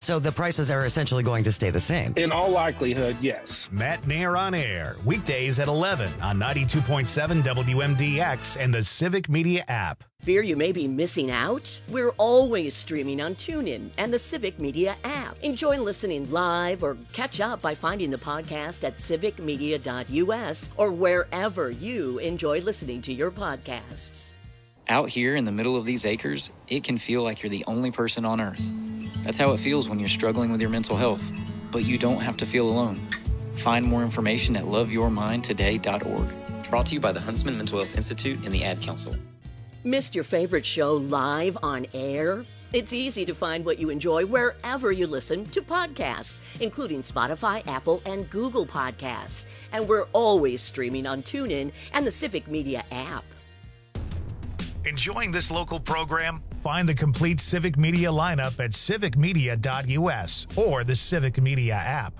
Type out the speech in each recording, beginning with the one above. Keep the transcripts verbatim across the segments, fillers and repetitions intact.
So the prices are essentially going to stay the same. In all likelihood, yes. Matt Nair on air, weekdays at eleven on ninety-two point seven W M D X and the Civic Media app. Fear you may be missing out? We're always streaming on TuneIn and the Civic Media app. Enjoy listening live or catch up by finding the podcast at civic media dot u s or wherever you enjoy listening to your podcasts. Out here in the middle of these acres, it can feel like you're the only person on Earth. That's how it feels when you're struggling with your mental health. But you don't have to feel alone. Find more information at love your mind today dot org. Brought to you by the Huntsman Mental Health Institute and the Ad Council. Missed your favorite show live on air? It's easy to find what you enjoy wherever you listen to podcasts, including Spotify, Apple, and Google Podcasts. And we're always streaming on TuneIn and the Civic Media app. Enjoying this local program? Find the complete Civic Media lineup at civic media dot u s or the Civic Media app.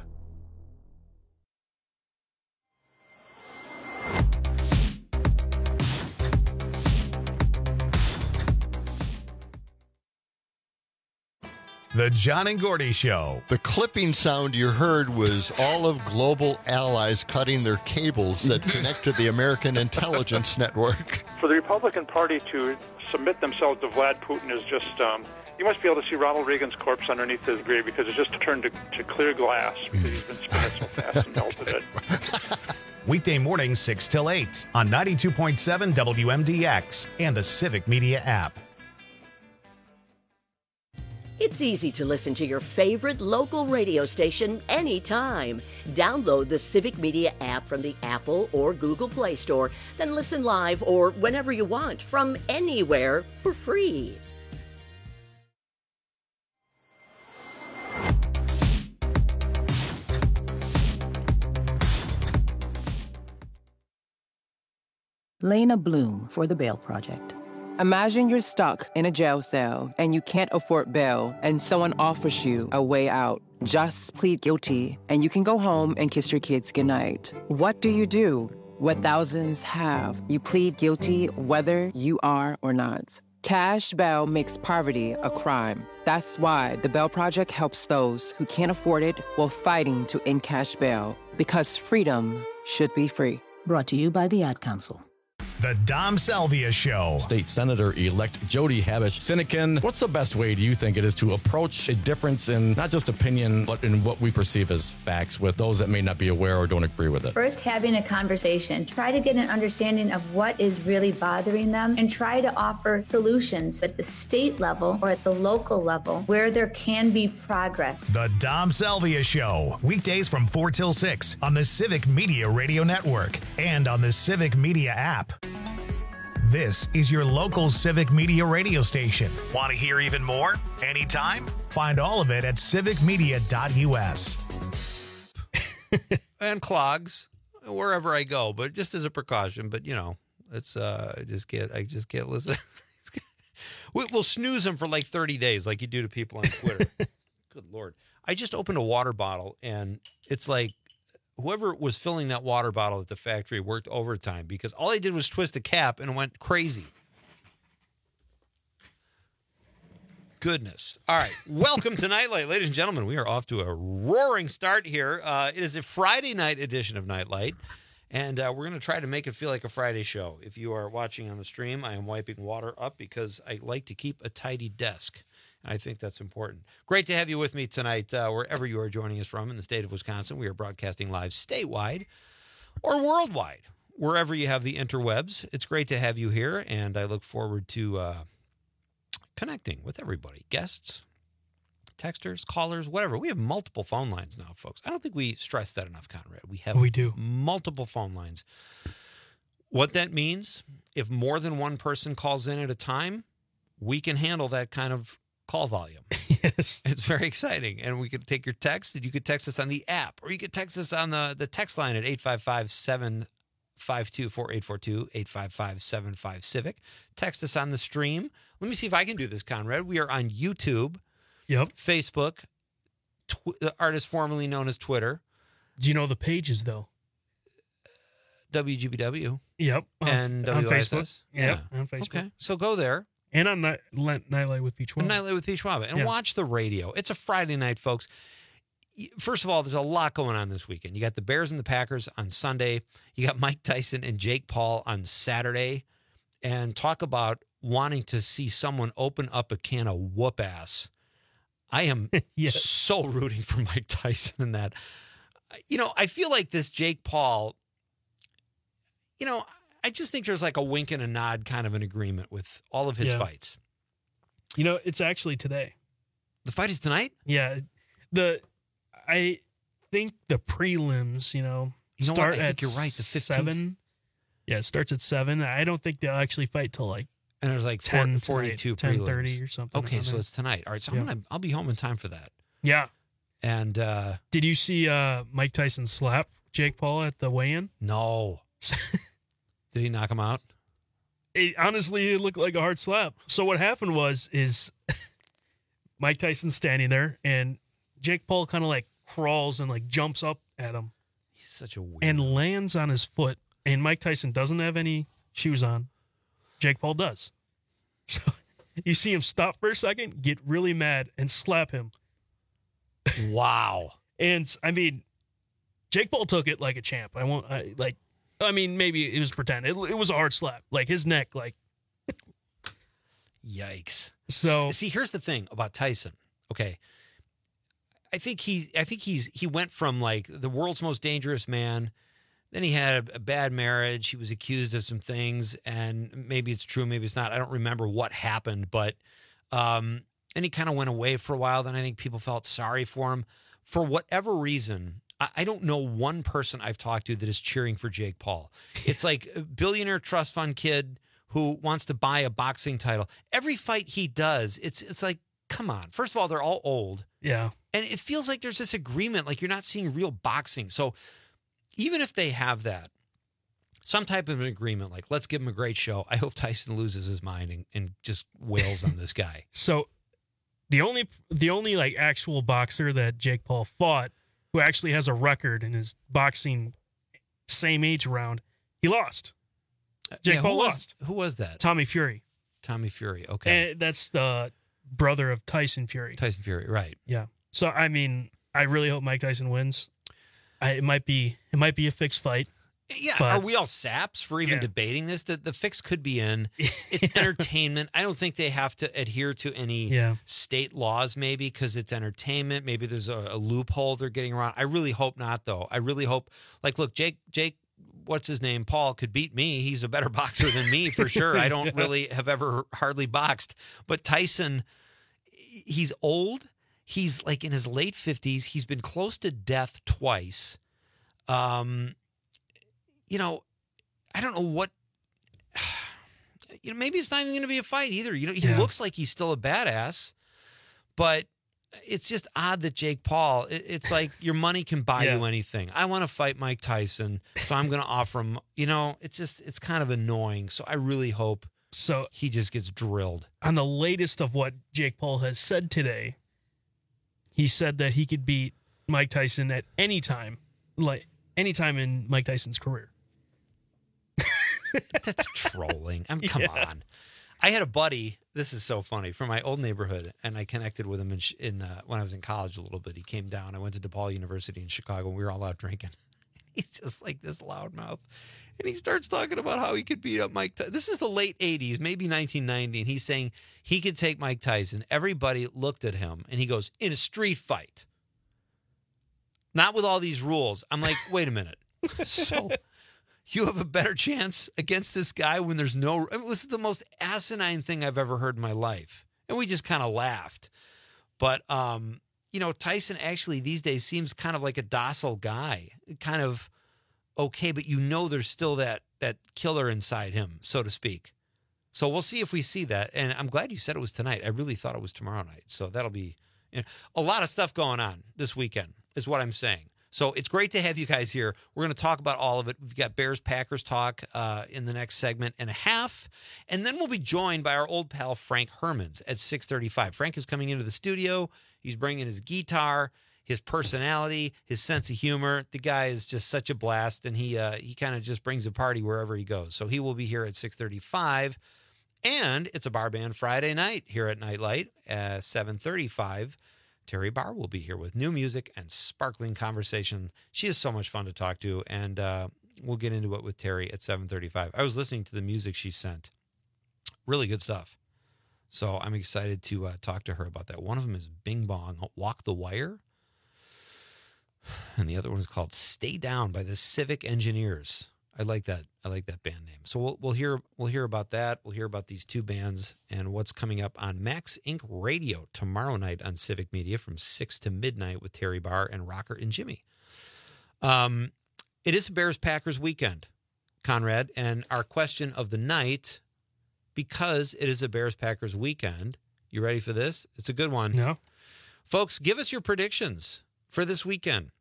The John and Gordy Show. The clipping sound you heard was all of global allies cutting their cables that connect to the American intelligence network. For the Republican Party to submit themselves to Vlad Putin is just, um, you must be able to see Ronald Reagan's corpse underneath his grave because it's just turned to, to clear glass because he's been spinning so fast and melted it. Weekday mornings six till eight on ninety-two point seven W M D X and the Civic Media app. It's easy to listen to your favorite local radio station anytime. Download the Civic Media app from the Apple or Google Play Store, then listen live or whenever you want from anywhere for free. Lena Bloom for the Bail Project. Imagine you're stuck in a jail cell and you can't afford bail and someone offers you a way out. Just plead guilty and you can go home and kiss your kids goodnight. What do you do? What thousands have. You plead guilty whether you are or not. Cash bail makes poverty a crime. That's why the Bail Project helps those who can't afford it while fighting to end cash bail. Because freedom should be free. Brought to you by the Ad Council. The Dom Salvia Show. State Senator-elect Jody Habush-Sinekin, what's the best way, do you think, it is to approach a difference in not just opinion, but in what we perceive as facts with those that may not be aware or don't agree with it? First, having a conversation. Try to get an understanding of what is really bothering them and try to offer solutions at the state level or at the local level where there can be progress. The Dom Salvia Show. Weekdays from four till six on the Civic Media Radio Network and on the Civic Media app. This is your local Civic Media radio station. Want to hear even more? Anytime? Find all of it at civic media dot u s. And clogs wherever I go, but just as a precaution. But you know, it's uh, I just get I just can't listen. We'll snooze them for like thirty days, like you do to people on Twitter. Good Lord! I just opened a water bottle, and it's like, whoever was filling that water bottle at the factory worked overtime because all they did was twist the cap and went crazy. Goodness. All right. Welcome to Nightlight. Ladies and gentlemen, we are off to a roaring start here. Uh, it is a Friday night edition of Nightlight, and uh, we're going to try to make it feel like a Friday show. If you are watching on the stream, I am wiping water up because I like to keep a tidy desk. I think that's important. Great to have you with me tonight, uh, wherever you are joining us from in the state of Wisconsin. We are broadcasting live statewide or worldwide, wherever you have the interwebs. It's great to have you here, and I look forward to uh, connecting with everybody, guests, texters, callers, whatever. We have multiple phone lines now, folks. I don't think we stress that enough, Conrad. We have we do. multiple phone lines. What that means, if more than one person calls in at a time, we can handle that kind of call volume. Yes. It's very exciting. And we could take your text, and you could text us on the app, or you could text us on the, the text line at eight five five, seven five two, four eight four two, eight five five, seven five, Civic. Text us on the stream. Let me see if I can do this, Conrad. We are on YouTube, yep, Facebook, tw- the artist formerly known as Twitter. Do you know the pages, though? W G B W. Yep. And on W I S S. Facebook. Yep, yeah. on Facebook. Okay. So go there. And on Night, Nightlight with Pete Schwab. Nightlight with Pete Schwab. And Yeah. watch the radio. It's a Friday night, folks. First of all, there's a lot going on this weekend. You got the Bears and the Packers on Sunday. You got Mike Tyson and Jake Paul on Saturday. And talk about wanting to see someone open up a can of whoop ass. I am Yes. so rooting for Mike Tyson in that. You know, I feel like this Jake Paul, you know, I just think there's like a wink and a nod kind of an agreement with all of his Yeah. fights. You know, it's actually today. The fight is tonight? Yeah. The I think the prelims, you know, You know what? start I think at you're right, the fifteenth. seven. Yeah, it starts at seven. I don't think they'll actually fight till like And there's like ten forty-two tonight, prelims. ten thirty or something. Okay, around so there. it's tonight. All right, so Yeah. I'm gonna I'll be home in time for that. Yeah. And uh Did you see uh, Mike Tyson slap Jake Paul at the weigh-in? no. Did he knock him out? It, honestly, it looked like a hard slap. So what happened was is Mike Tyson's standing there, and Jake Paul kind of like crawls and like jumps up at him He's such a weird. and lands on his foot. And Mike Tyson doesn't have any shoes on. Jake Paul does. So you see him stop for a second, get really mad, and slap him. Wow. And I mean, Jake Paul took it like a champ. I won't I, like. I mean, maybe it was pretend. It, it was a hard slap. Like his neck, like. Yikes. So S- see, here's the thing about Tyson. Okay. I think he I think he's he went from like the world's most dangerous man. Then he had a, a bad marriage. He was accused of some things, and maybe it's true, maybe it's not. I don't remember what happened, but um, and he kind of went away for a while. Then I think people felt sorry for him. For whatever reason, I, I don't know one person I've talked to that is cheering for Jake Paul. It's like a billionaire trust fund kid who wants to buy a boxing title. Every fight he does, it's it's like, come on. First of all, they're all old. yeah. And it feels like there's this agreement, like you're not seeing real boxing. So even if they have that, some type of an agreement, like let's give him a great show, I hope Tyson loses his mind and, and just wails on this guy. So the only the only like actual boxer that Jake Paul fought who actually has a record in his boxing same age round, he lost. Jake Yeah, Paul who was- lost. Who was that? Tommy Fury. Tommy Fury. Okay. And that's the brother of Tyson Fury. Tyson Fury, right. Yeah. So I mean, I really hope Mike Tyson wins. I, it might be it might be a fixed fight. Yeah, but- are we all saps for even Yeah. debating this? The, the fix could be in. It's entertainment. I don't think they have to adhere to any Yeah. state laws, maybe, because it's entertainment. Maybe there's a, a loophole they're getting around. I really hope not, though. I really hope, like, look, Jake, Jake, what's his name? Paul could beat me. He's a better boxer than me for sure. I don't really have ever hardly boxed. But Tyson, he's old. He's like in his late fifties. He's been close to death twice. Um, you know, I don't know what, you know, maybe it's not even going to be a fight either. You know, he Yeah. looks like he's still a badass, but it's just odd that Jake Paul, it- it's like your money can buy Yeah. you anything. I want to fight Mike Tyson, so I'm going to offer him, you know, it's just, it's kind of annoying. So I really hope So he just gets drilled. on the latest of what Jake Paul has said today, he said that he could beat Mike Tyson at any time, like any time in Mike Tyson's career. That's trolling. I'm come Yeah. on. I had a buddy. This is so funny from my old neighborhood, and I connected with him in, in uh, when I was in college a little bit. He came down. I went to DePaul University in Chicago. And we were all out drinking. He's just like this loudmouth, and he starts talking about how he could beat up Mike Tyson. This is the late eighties, maybe nineteen ninety, and he's saying he could take Mike Tyson. Everybody looked at him, and he goes, in a street fight, not with all these rules. I'm like, wait a minute. So you have a better chance against this guy when there's no. I mean, this is the most asinine thing I've ever heard in my life, and we just kind of laughed. But um, you know, Tyson actually these days seems kind of like a docile guy, kind of okay, but you know, there's still that that killer inside him, so to speak. So we'll see if we see that. And I'm glad you said it was tonight. I really thought it was tomorrow night. So that'll be you know, a lot of stuff going on this weekend, is what I'm saying. So it's great to have you guys here. We're going to talk about all of it. We've got Bears-Packers talk uh, in the next segment and a half. And then we'll be joined by our old pal Frank Hermans at six thirty-five. Frank is coming into the studio. He's bringing his guitar, his personality, his sense of humor. The guy is just such a blast, and he uh, he kind of just brings a party wherever he goes. So he will be here at six thirty-five. And it's a bar band Friday night here at Nightlight at seven thirty-five. Terry Barr will be here with new music and sparkling conversation. She is so much fun to talk to, and uh, we'll get into it with Terry at seven thirty-five. I was listening to the music she sent. Really good stuff. So I'm excited to uh, talk to her about that. One of them is Bing Bong, Walk the Wire. And the other one is called Stay Down by the Civic Engineers. I like that. I like that band name. So we'll we'll hear we'll hear about that. We'll hear about these two bands and what's coming up on Max Incorporated. Radio tomorrow night on Civic Media from six to midnight with Terry Barr and Rocker and Jimmy. Um, it is a Bears-Packers weekend, Conrad, and our question of the night, because it is a Bears-Packers weekend, you ready for this? It's a good one. No. Folks, give us your predictions for this weekend.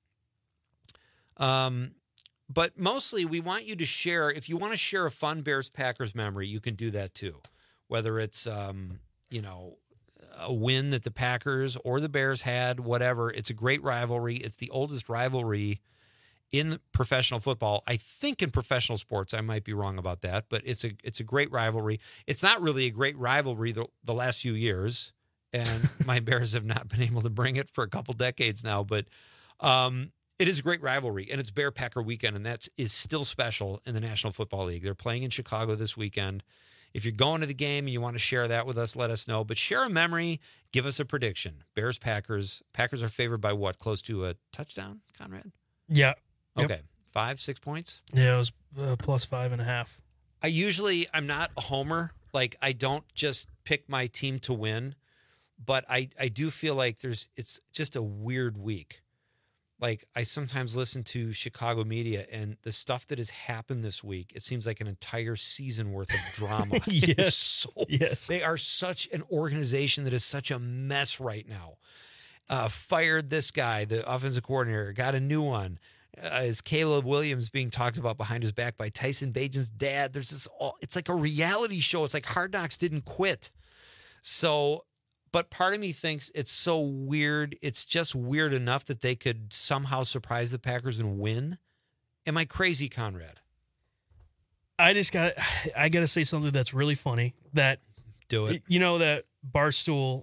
Um, but mostly we want you to share, if you want to share a fun Bears-Packers memory, you can do that too. Whether it's, um, you know, a win that the Packers or the Bears had, whatever. It's a great rivalry. It's the oldest rivalry in professional football. I think in professional sports, I might be wrong about that, but it's a it's a great rivalry. It's not really a great rivalry the, the last few years, and my Bears have not been able to bring it for a couple decades now, but um, it is a great rivalry, and it's Bear-Packer weekend, and that is still special in the National Football League. They're playing in Chicago this weekend. If you're going to the game and you want to share that with us, let us know. But share a memory. Give us a prediction. Bears, Packers. Packers are favored by what? Close to a touchdown, Conrad? Yeah. Okay. Yep. Five, six points? Yeah, it was uh, plus five and a half. I usually, I'm not a homer. Like, I don't just pick my team to win. But I, I do feel like there's, it's just a weird week. Like, I sometimes listen to Chicago media, and the stuff that has happened this week, it seems like an entire season worth of drama. Yes. So, yes. They are such an organization that is such a mess right now. Uh, fired this guy, the offensive coordinator, got a new one. Uh, is Caleb Williams being talked about behind his back by Tyson Bagent's dad? There's this all, it's like a reality show. It's like Hard Knocks didn't quit. So, but part of me thinks it's so weird. It's just weird enough that they could somehow surprise the Packers and win. Am I crazy, Conrad? I just got I got to say something that's really funny. That do it. You know that Barstool,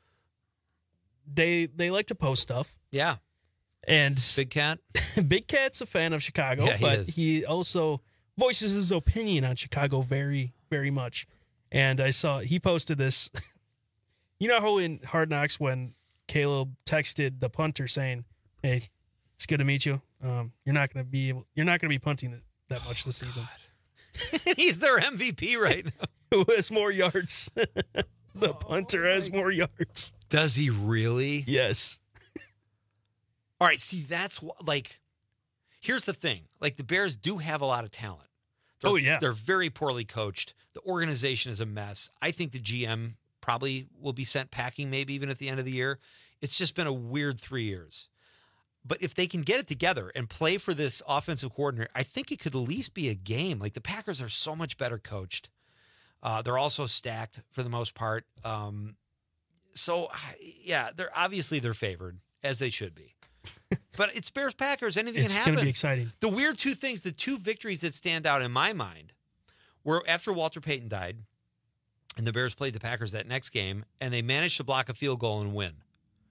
they they like to post stuff. Yeah. And Big Cat? Big Cat's a fan of Chicago, Yeah, he but is. he also voices his opinion on Chicago very, very much. And I saw he posted this. You know how in Hard Knocks when Caleb texted the punter saying, "Hey, it's good to meet you. Um, you're not going to be able, you're not going to be punting that, that much this season." He's their M V P right now. Who has more yards? The punter oh has more yards. Does he really? Yes. All right. See, that's wh- like. Here's the thing: like the Bears do have a lot of talent. They're, oh yeah, they're very poorly coached. The organization is a mess. I think the G M probably will be sent packing, maybe even at the end of the year. It's just been a weird three years. But if they can get it together and play for this offensive coordinator, I think it could at least be a game. Like the Packers are so much better coached. Uh, they're also stacked for the most part. Um, so yeah, they're obviously they're favored, as they should be. But it's Bears Packers. Anything it's can happen. It's going to be exciting. The weird two things, the two victories that stand out in my mind were after Walter Payton died and the Bears played the Packers that next game and they managed to block a field goal and win.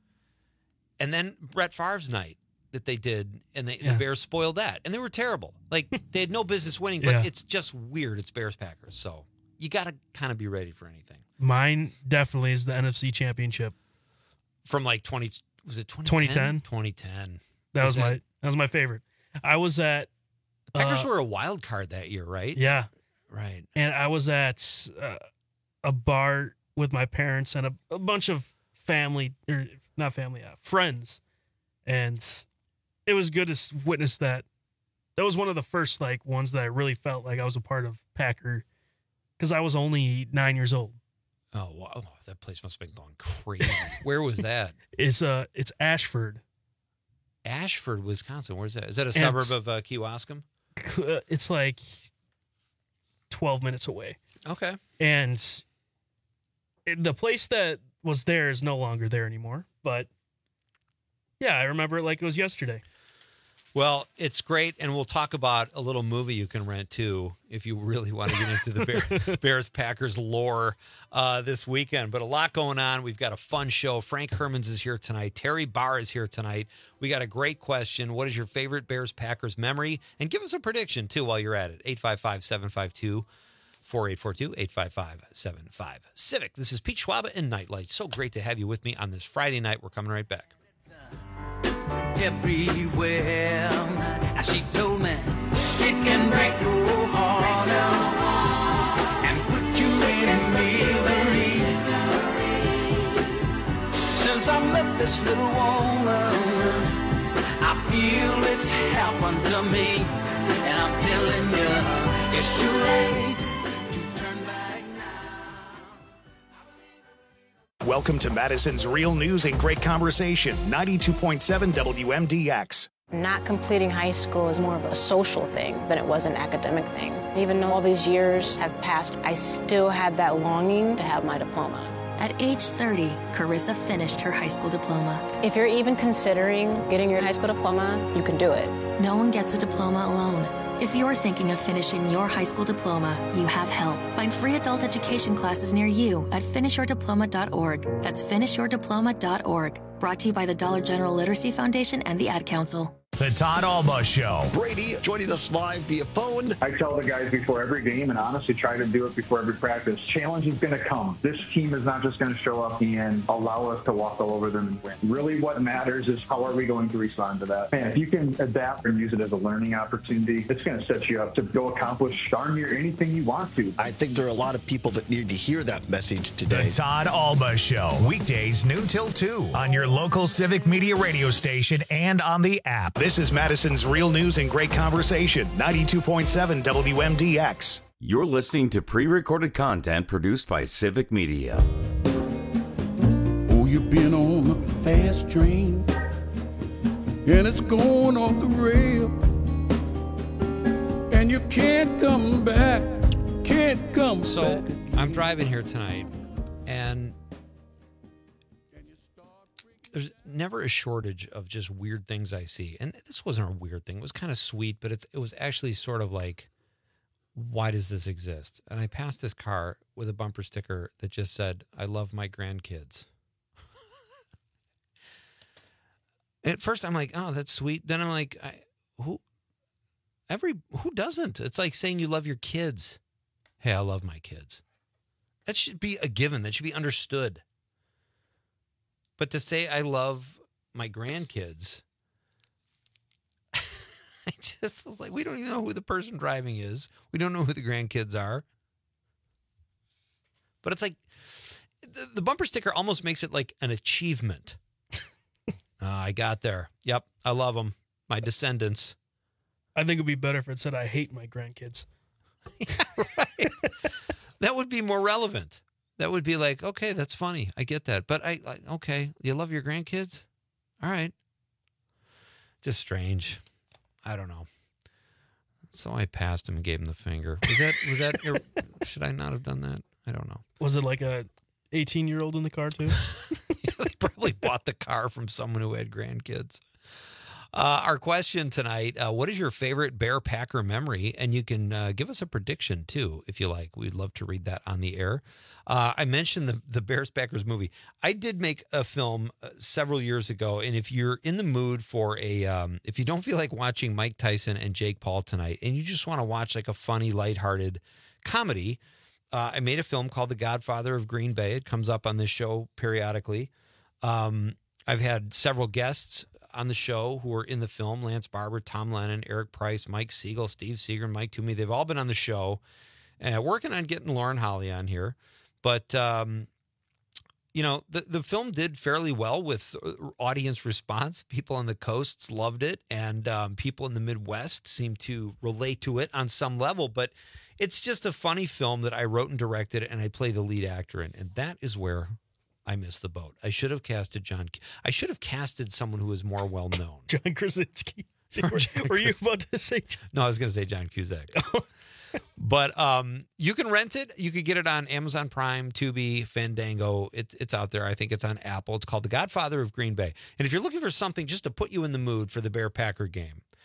And then Brett Favre's night that they did and they, yeah. the Bears spoiled that. And they were terrible. Like they had no business winning, but yeah. it's just weird. It's Bears Packers. So you got to kind of be ready for anything. Mine definitely is the N F C Championship. From like twenty Was it twenty ten? twenty ten. That was, was that, my that was my favorite. I was at the Packers uh, were a wild card that year, right? Yeah. Right. And I was at uh, a bar with my parents and a, a bunch of family or not family, uh, friends. And it was good to witness that. That was one of the first like ones that I really felt like I was a part of Packer because I was only nine years old. Oh, wow. Oh, that place must have been going crazy. Where was that? It's uh, it's Ashford. Ashford, Wisconsin. Where's that? Is that a And suburb of uh, Key Wascom? It's like twelve minutes away. Okay. And it, the place that was there is no longer there anymore. But yeah, I remember it like it was yesterday. Well, it's great, and we'll talk about a little movie you can rent, too, if you really want to get into the Bear, Bears-Packers lore uh, this weekend. But a lot going on. We've got a fun show. Frank Hermans is here tonight. Terry Barr is here tonight. We got a great question. What is your favorite Bears-Packers memory? And give us a prediction, too, while you're at it. eight five five, seven five two, four eight four two, eight five five, seven five Civic. This is Pete Schwaba and Nightlight. So great to have you with me on this Friday night. We're coming right back. Everywhere, as she told me, it can break your heart and put you in misery. Since I met this little woman, I feel it's happened to me, and I'm telling you, it's too late to turn back now. Welcome to Madison's Real News and Great Conversation, ninety-two point seven W M D X. Not completing high school is more of a social thing than it was an academic thing. Even though all these years have passed, I still had that longing to have my diploma. At age thirty, Carissa finished her high school diploma. If you're even considering getting your high school diploma, you can do it. No one gets a diploma alone. If you're thinking of finishing your high school diploma, you have help. Find free adult education classes near you at finish your diploma dot org. That's finish your diploma dot org. Brought to you by the Dollar General Literacy Foundation and the Ad Council. The Todd Alba Show. Brady joining us live via phone. I tell the guys before every game, and honestly try to do it before every practice, challenge is going to come. This team is not just going to show up and allow us to walk all over them and win. Really what matters is how are we going to respond to that. And if you can adapt and use it as a learning opportunity, it's going to set you up to go accomplish darn near anything you want to. I think there are a lot of people that need to hear that message today. The Todd Alba Show. Weekdays noon till two on your local Civic Media radio station and on the app. This is Madison's Real News and Great Conversation, ninety-two point seven W M D X. You're listening to pre-recorded content produced by Civic Media. Oh, you've been on a fast train, and it's going off the rail, and you can't come back, can't come so, back. So, I'm driving here tonight, and there's never a shortage of just weird things I see. And this wasn't a weird thing. It was kind of sweet, but it's it was actually sort of like, why does this exist? And I passed this car with a bumper sticker that just said, I love my grandkids. At first I'm like, oh, that's sweet. Then I'm like, I, who every who doesn't? It's like saying you love your kids. Hey, I love my kids. That should be a given. That should be understood. But to say I love my grandkids, I just was like, we don't even know who the person driving is. We don't know who the grandkids are. But it's like, the, the bumper sticker almost makes it like an achievement. uh, I got there. Yep, I love them. My descendants. I think it would be better if it said, I hate my grandkids. Yeah, right. That would be more relevant. That would be like, okay, that's funny. I get that. But I, I okay, you love your grandkids? All right. Just strange. I don't know. So I passed him and gave him the finger. Was that, was that, ir- should I not have done that? I don't know. Was it like a eighteen-year-old in the car, too? Yeah, they probably bought the car from someone who had grandkids. Uh, our question tonight, uh, what is your favorite Bear Packer memory? And you can uh, give us a prediction, too, if you like. We'd love to read that on the air. Uh, I mentioned the, the Bears Packers movie. I did make a film uh, several years ago, and if you're in the mood for a, um, if you don't feel like watching Mike Tyson and Jake Paul tonight, and you just want to watch like a funny, lighthearted comedy, uh, I made a film called The Godfather of Green Bay. It comes up on this show periodically. Um, I've had several guests on the show who are in the film: Lance Barber, Tom Lennon, Eric Price, Mike Siegel, Steve Seeger, and Mike Toomey. They've all been on the show, uh, working on getting Lauren Holly on here. But, um, you know, the, the film did fairly well with audience response. People on the coasts loved it, and um, people in the Midwest seemed to relate to it on some level. But it's just a funny film that I wrote and directed, and I play the lead actor in. And that is where I missed the boat. I should have casted John. I should have casted someone who was more well known. John Krasinski. Were, were you about to say? John? No, I was going to say John Cusack. But um, you can rent it. You could get it on Amazon Prime, Tubi, Fandango. It's it's out there. I think it's on Apple. It's called The Godfather of Green Bay. And if you're looking for something just to put you in the mood for the Bear Packer game,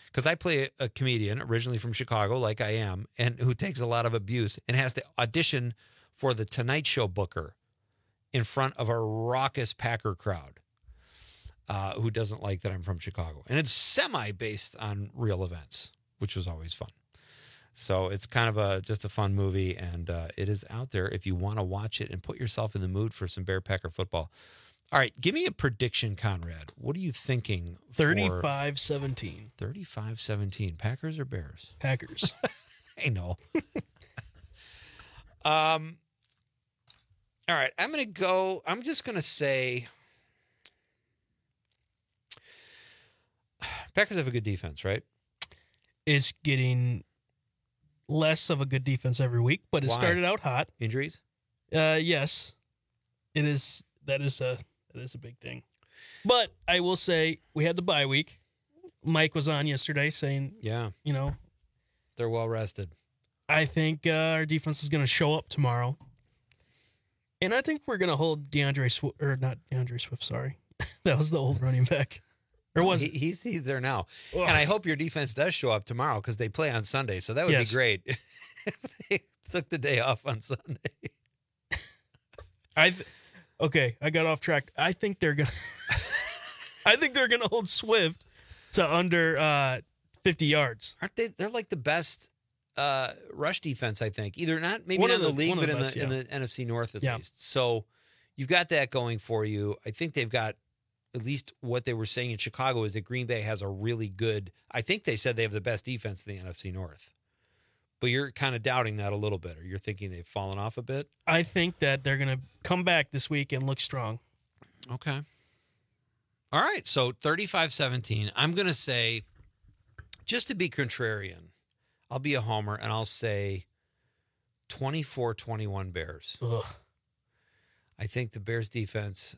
because I play a comedian originally from Chicago, like I am, and who takes a lot of abuse and has to audition for the Tonight Show booker in front of a raucous Packer crowd uh, who doesn't like that I'm from Chicago. And it's semi-based on real events, which was always fun. So it's kind of a just a fun movie, and uh, it is out there if you want to watch it and put yourself in the mood for some Bear Packer football. All right, give me a prediction, Conrad. What are you thinking? thirty-five seventeen. thirty-five seventeen. Packers or Bears? Packers. I know. um. All right, I'm going to go. I'm just going to say Packers have a good defense, right? It's getting less of a good defense every week, but it Why? started out hot. Injuries? Uh, yes, it is. That is a that is a big thing. But I will say we had the bye week. Mike was on yesterday saying, Yeah. you know, They're well rested. I think uh, our defense is going to show up tomorrow, and I think we're going to hold DeAndre Swift, or not DeAndre Swift. Sorry, that was the old running back. Or was he, it? he's he's there now, Ugh. and I hope your defense does show up tomorrow because they play on Sunday. So that would Yes. be great if they took the day off on Sunday. I th- okay, I got off track. I think they're gonna. I think they're gonna hold Swift to under uh, fifty yards. Aren't they? They're like the best uh, rush defense. I think either not maybe One not in of the, the- league, one of but the in best, the in yeah. the N F C North at Yeah. least. So you've got that going for you. I think they've got. At least what they were saying in Chicago is that Green Bay has a really good, I think they said they have the best defense in the N F C North. But you're kind of doubting that a little bit, or you're thinking they've fallen off a bit? I think that they're gonna come back this week and look strong. Okay. All right, so thirty-five seventeen. I'm going to say, just to be contrarian, I'll be a homer, and I'll say twenty-four twenty-one Bears. Ugh. I think the Bears defense...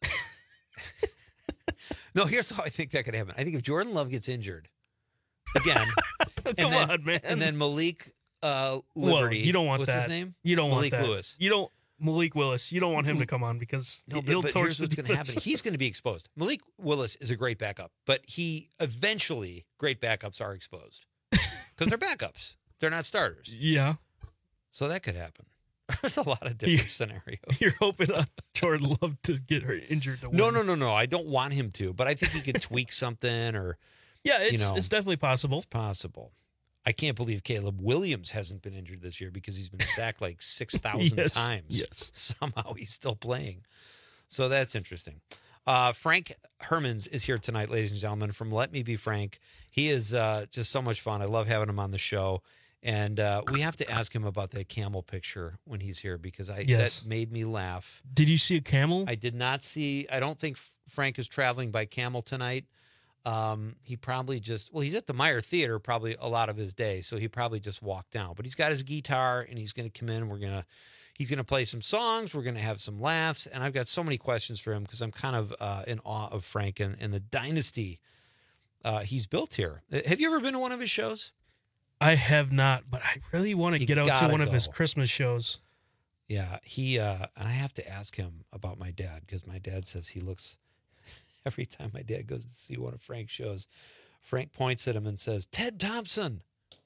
No, here's how I think that could happen. I think if Jordan Love gets injured again, and Come then, on, man. and then Malik uh, Well, Liberty, you don't want what's that. his name? You don't Malik want that. Lewis. You don't Malik Willis. You don't want him to come on because No, but, he'll but torch here's the what's going to defense. happen. He's going to be exposed. Malik Willis is a great backup, but he eventually great backups are exposed because they're backups. They're not starters. Yeah. So that could happen. There's a lot of different scenarios. You're hoping on Jordan Love to get her injured to win. No, no, no, no. I don't want him to, but I think he could tweak something or, Yeah, it's you know, it's definitely possible. It's possible. I can't believe Caleb Williams hasn't been injured this year because he's been sacked like six thousand Yes, times. yes. Somehow he's still playing. So that's interesting. Uh, Frank Hermans is here tonight, ladies and gentlemen, from Let Me Be Frank. He is uh, just so much fun. I love having him on the show. And uh, we have to ask him about that camel picture when he's here because I Yes. that made me laugh. Did you see a camel? I did not see. I don't think Frank is traveling by camel tonight. Um, he probably just well, he's at the Meyer Theater probably a lot of his day, so he probably just walked down. But he's got his guitar and he's going to come in. We're gonna he's going to play some songs. We're going to have some laughs, and I've got so many questions for him because I'm kind of uh, in awe of Frank and, and the dynasty uh, he's built here. Uh, Have you ever been to one of his shows? I have not, but I really want to You get out to gotta one of his go. Christmas shows. Yeah, he uh, and I have to ask him about my dad because my dad says he looks every time my dad goes to see one of Frank's shows. Frank points at him and says, "Ted Thompson."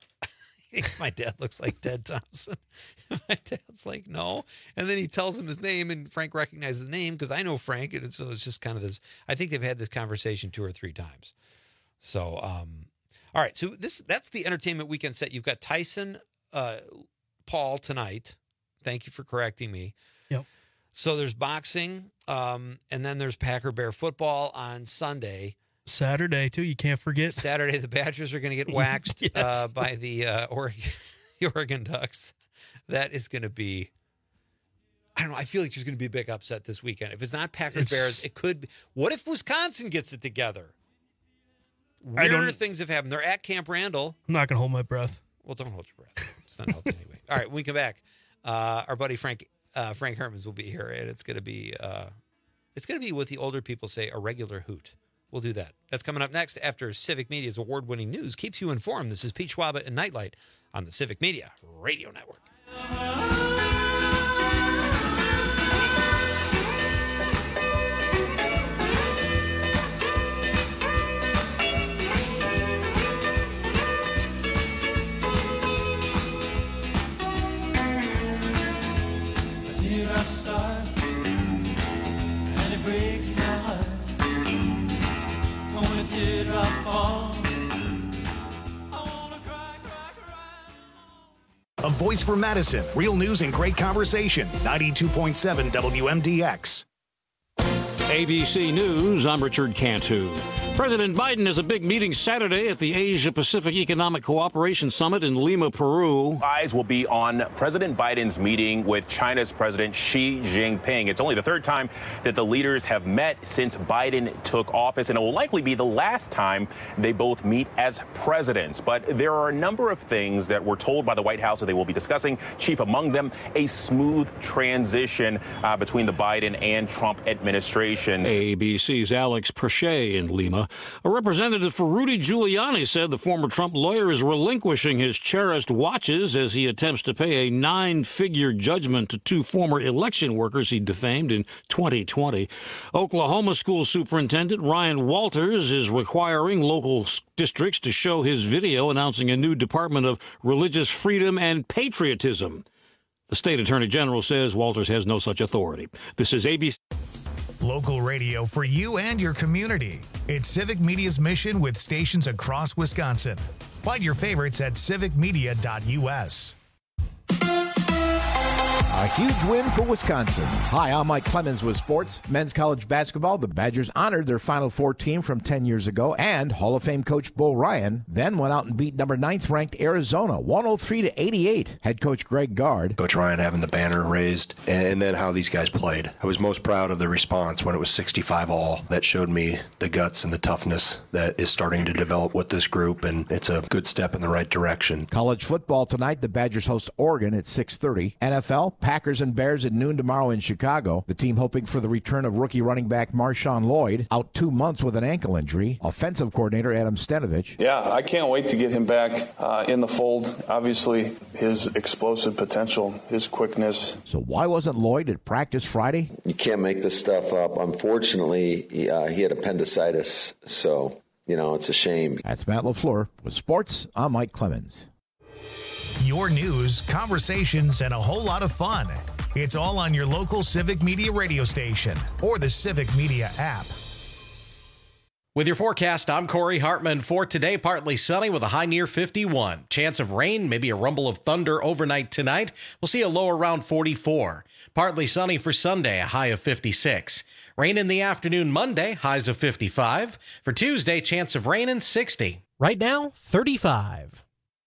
He thinks my dad looks like Ted Thompson. My dad's like, "No," and then he tells him his name, and Frank recognizes the name because I know Frank, and so it's just kind of this. I think they've had this conversation two or three times. So, um, all right, so this that's the entertainment weekend set. You've got Tyson uh, Paul tonight. Thank you for correcting me. Yep. So there's boxing, um, and then there's Packer Bear football on Sunday. Saturday too. You can't forget. Saturday, the Badgers are going to get waxed Yes. uh, by the uh, Oregon, the Oregon Ducks. That is going to be. I don't know. I feel like there's going to be a big upset this weekend. If it's not Packers It's- Bears, it could. Be, what if Wisconsin gets it together? I don't- Weirder things have happened. They're at Camp Randall. I'm not gonna hold my breath. Well, don't hold your breath. It's not healthy anyway. All right, when we come back, uh, our buddy Frank uh, Frank Hermans will be here, and it's going to be uh, it's going to be what the older people say a regular hoot. We'll do that. That's coming up next after Civic Media's award-winning news keeps you informed. This is Pete Schwaba and Nightlight on the Civic Media Radio Network. I fall. A voice for Madison. Real news and great conversation. ninety-two point seven W M D X. A B C News, I'm Richard Cantu. President Biden has a big meeting Saturday at the Asia-Pacific Economic Cooperation Summit in Lima, Peru. Eyes will be on President Biden's meeting with China's President Xi Jinping. It's only the third time that the leaders have met since Biden took office, and it will likely be the last time they both meet as presidents. But there are a number of things that were told by the White House that they will be discussing. Chief among them, a smooth transition uh, between the Biden and Trump administration. A B C's Alex Perche in Lima. A representative for Rudy Giuliani said the former Trump lawyer is relinquishing his cherished watches as he attempts to pay a nine-figure judgment to two former election workers he defamed in twenty twenty. Oklahoma school superintendent Ryan Walters is requiring local districts to show his video announcing a new Department of Religious Freedom and Patriotism. The state attorney general says Walters has no such authority. This is A B C. Local radio for you and your community. It's Civic Media's mission with stations across Wisconsin. Find your favorites at civic media dot U S. A huge win for Wisconsin. Hi, I'm Mike Clemens with sports. Men's college basketball, the Badgers honored their Final Four team from ten years ago, and Hall of Fame coach Bo Ryan then went out and beat number ninth ranked Arizona, one oh three to eighty-eight. Head coach Greg Gard. Coach Ryan having the banner raised, and then how these guys played. I was most proud of the response when it was sixty-five all. That showed me the guts and the toughness that is starting to develop with this group, and it's a good step in the right direction. College football tonight, the Badgers host Oregon at six thirty. N F L, Packers and Bears at noon tomorrow in Chicago. The team hoping for the return of rookie running back Marshawn Lloyd, out two months with an ankle injury. Offensive coordinator Adam Stenovich. Yeah, I can't wait to get him back uh, in the fold. Obviously, his explosive potential, his quickness. So why wasn't Lloyd at practice Friday? You can't make this stuff up. Unfortunately, he, uh, he had appendicitis, so, you know, it's a shame. That's Matt LaFleur. With sports, I'm Mike Clemens. Your news, conversations, and a whole lot of fun. It's all on your local Civic Media radio station or the Civic Media app. With your forecast, I'm Corey Hartman. For today, partly sunny with a high near fifty-one. Chance of rain, maybe a rumble of thunder overnight tonight. We'll see a low around forty-four. Partly sunny for Sunday, a high of fifty-six. Rain in the afternoon Monday, highs of fifty-five. For Tuesday, chance of rain and sixty. Right now, thirty-five.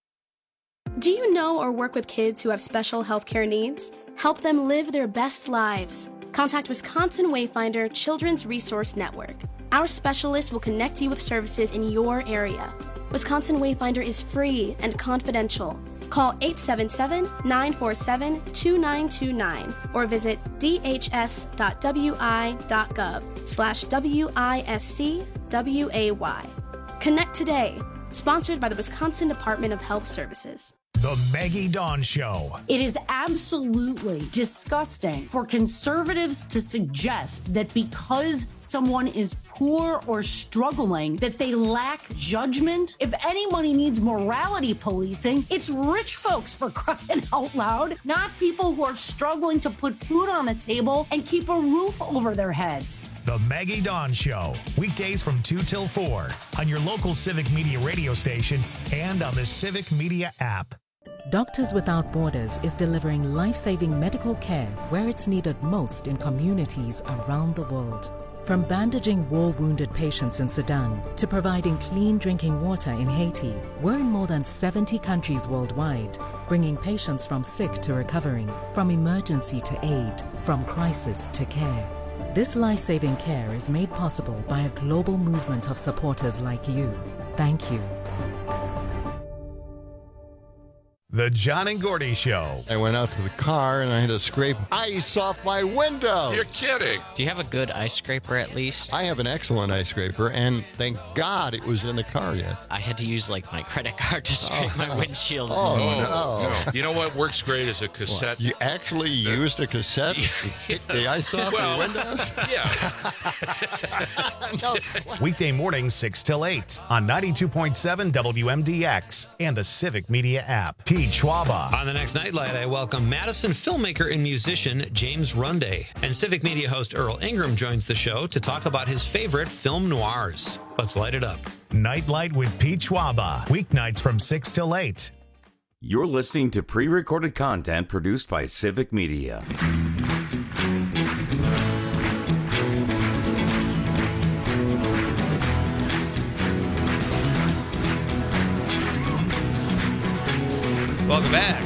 Do you know or work with kids who have special healthcare needs? Help them live their best lives. Contact Wisconsin Wayfinder Children's Resource Network. Our specialists will connect you with services in your area. Wisconsin Wayfinder is free and confidential. Call eight seven seven, nine four seven, two nine two nine or visit d h s dot w i dot gov slash W I S C W A Y. Connect today. Sponsored by the Wisconsin Department of Health Services. The Maggie Dawn Show. It is absolutely disgusting for conservatives to suggest that because someone is poor or struggling, that they lack judgment. If anybody needs morality policing, it's rich folks, for crying out loud, not people who are struggling to put food on the table and keep a roof over their heads. The Maggie Dawn Show, weekdays from two till four on your local Civic Media radio station and on the Civic Media app. Doctors Without Borders is delivering life-saving medical care where it's needed most in communities around the world. From bandaging war-wounded patients in Sudan to providing clean drinking water in Haiti, we're in more than seventy countries worldwide, bringing patients from sick to recovering, from emergency to aid, from crisis to care. This life-saving care is made possible by a global movement of supporters like you. Thank you. The John and Gordy Show. I went out to the car and I had to scrape ice off my window. You're kidding. Do you have a good ice scraper at least? I have an excellent ice scraper, and thank God it was in the car yet. I had to use like my credit card to scrape oh. my windshield. Oh, oh no. no. You know what works great is a cassette. What? You actually the, used a cassette to kick the ice off well, your windows? Yeah. no. Weekday mornings, six till eight on ninety-two point seven W M D X and the Civic Media app. T Pete Schwaba. On the next Nightlight, I welcome Madison filmmaker and musician James Runde. And Civic Media host Earl Ingram joins the show to talk about his favorite film noirs. Let's light it up. Nightlight with Pete Schwaba. Weeknights from six till eight. You're listening to pre-recorded content produced by Civic Media. Welcome back.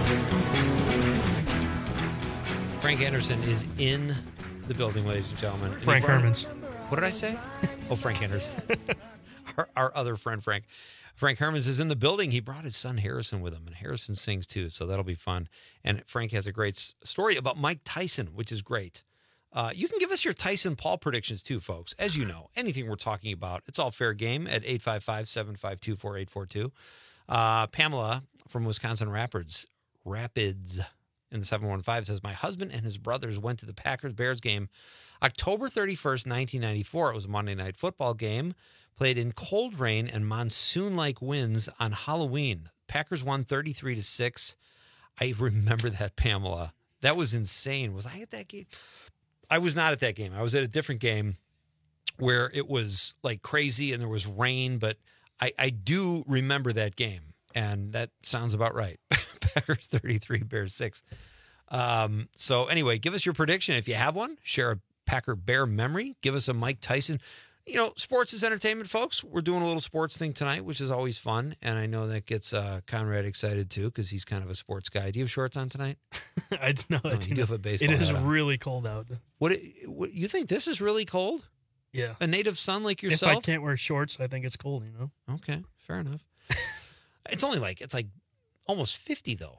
Frank Anderson is in the building, ladies and gentlemen. And Frank Hermans. What did I say? Oh, Frank Anderson. our, our other friend, Frank. Frank Hermans is in the building. He brought his son Harrison with him, and Harrison sings too, so that'll be fun. And Frank has a great s- story about Mike Tyson, which is great. Uh, you can give us your Tyson Paul predictions too, folks. As you know, anything we're talking about, it's all fair game at eight five five, seven five two, four eight four two. Uh, Pamela from Wisconsin Rapids, Rapids in the seven one five says, my husband and his brothers went to the Packers-Bears game October thirty-first, nineteen ninety-four. It was a Monday night football game played in cold rain and monsoon-like winds on Halloween. Packers won thirty-three to six. I remember that, Pamela. That was insane. Was I at that game? I was not at that game. I was at a different game where it was like crazy and there was rain, but I, I do remember that game, and that sounds about right. Packers thirty-three, Bears six. Um, so anyway, give us your prediction. If you have one, share a Packer Bear memory. Give us a Mike Tyson. You know, sports is entertainment, folks. We're doing a little sports thing tonight, which is always fun, and I know that gets uh, Conrad excited too because he's kind of a sports guy. Do you have shorts on tonight? I know. No, I do you do have a baseball It is hat on. really cold out. What, what you think? This is really cold? Yeah. A native son like yourself? If I can't wear shorts, I think it's cold, you know? Okay, fair enough. It's only like, it's like almost fifty, though.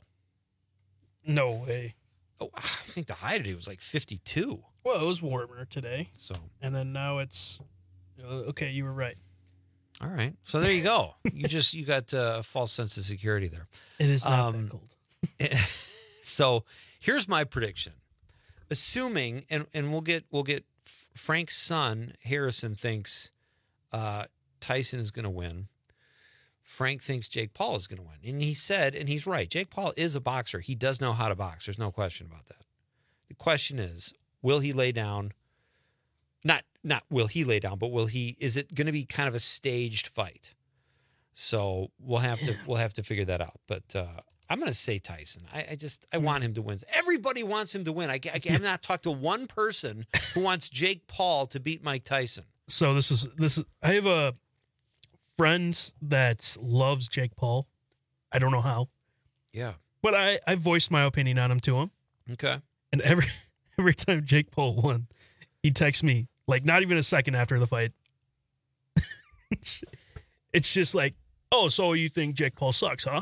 No way. Oh, I think the high today was like fifty-two. Well, it was warmer today. So, and then now it's, uh, okay, you were right. All right. So there you go. You just, you got a false sense of security there. It is not Um, that cold. So here's my prediction. Assuming, and, and we'll get, we'll get Frank's son, Harrison, thinks uh, Tyson is going to win. Frank thinks Jake Paul is going to win. And he said, and he's right, Jake Paul is a boxer. He does know how to box. There's no question about that. The question is, will he lay down? Not, not will he lay down, but will he, is it going to be kind of a staged fight? So we'll have to, we'll have to figure that out. But uh, I'm going to say Tyson. I, I just, I want him to win. Everybody wants him to win. I, I have not talked to one person who wants Jake Paul to beat Mike Tyson. So this is, this is, I have a friend that loves Jake Paul. I don't know how. Yeah. But I, I voiced my opinion on him to him. Okay. And every every time Jake Paul won, he texts me, like not even a second after the fight. it's, it's just like, oh, so you think Jake Paul sucks, huh?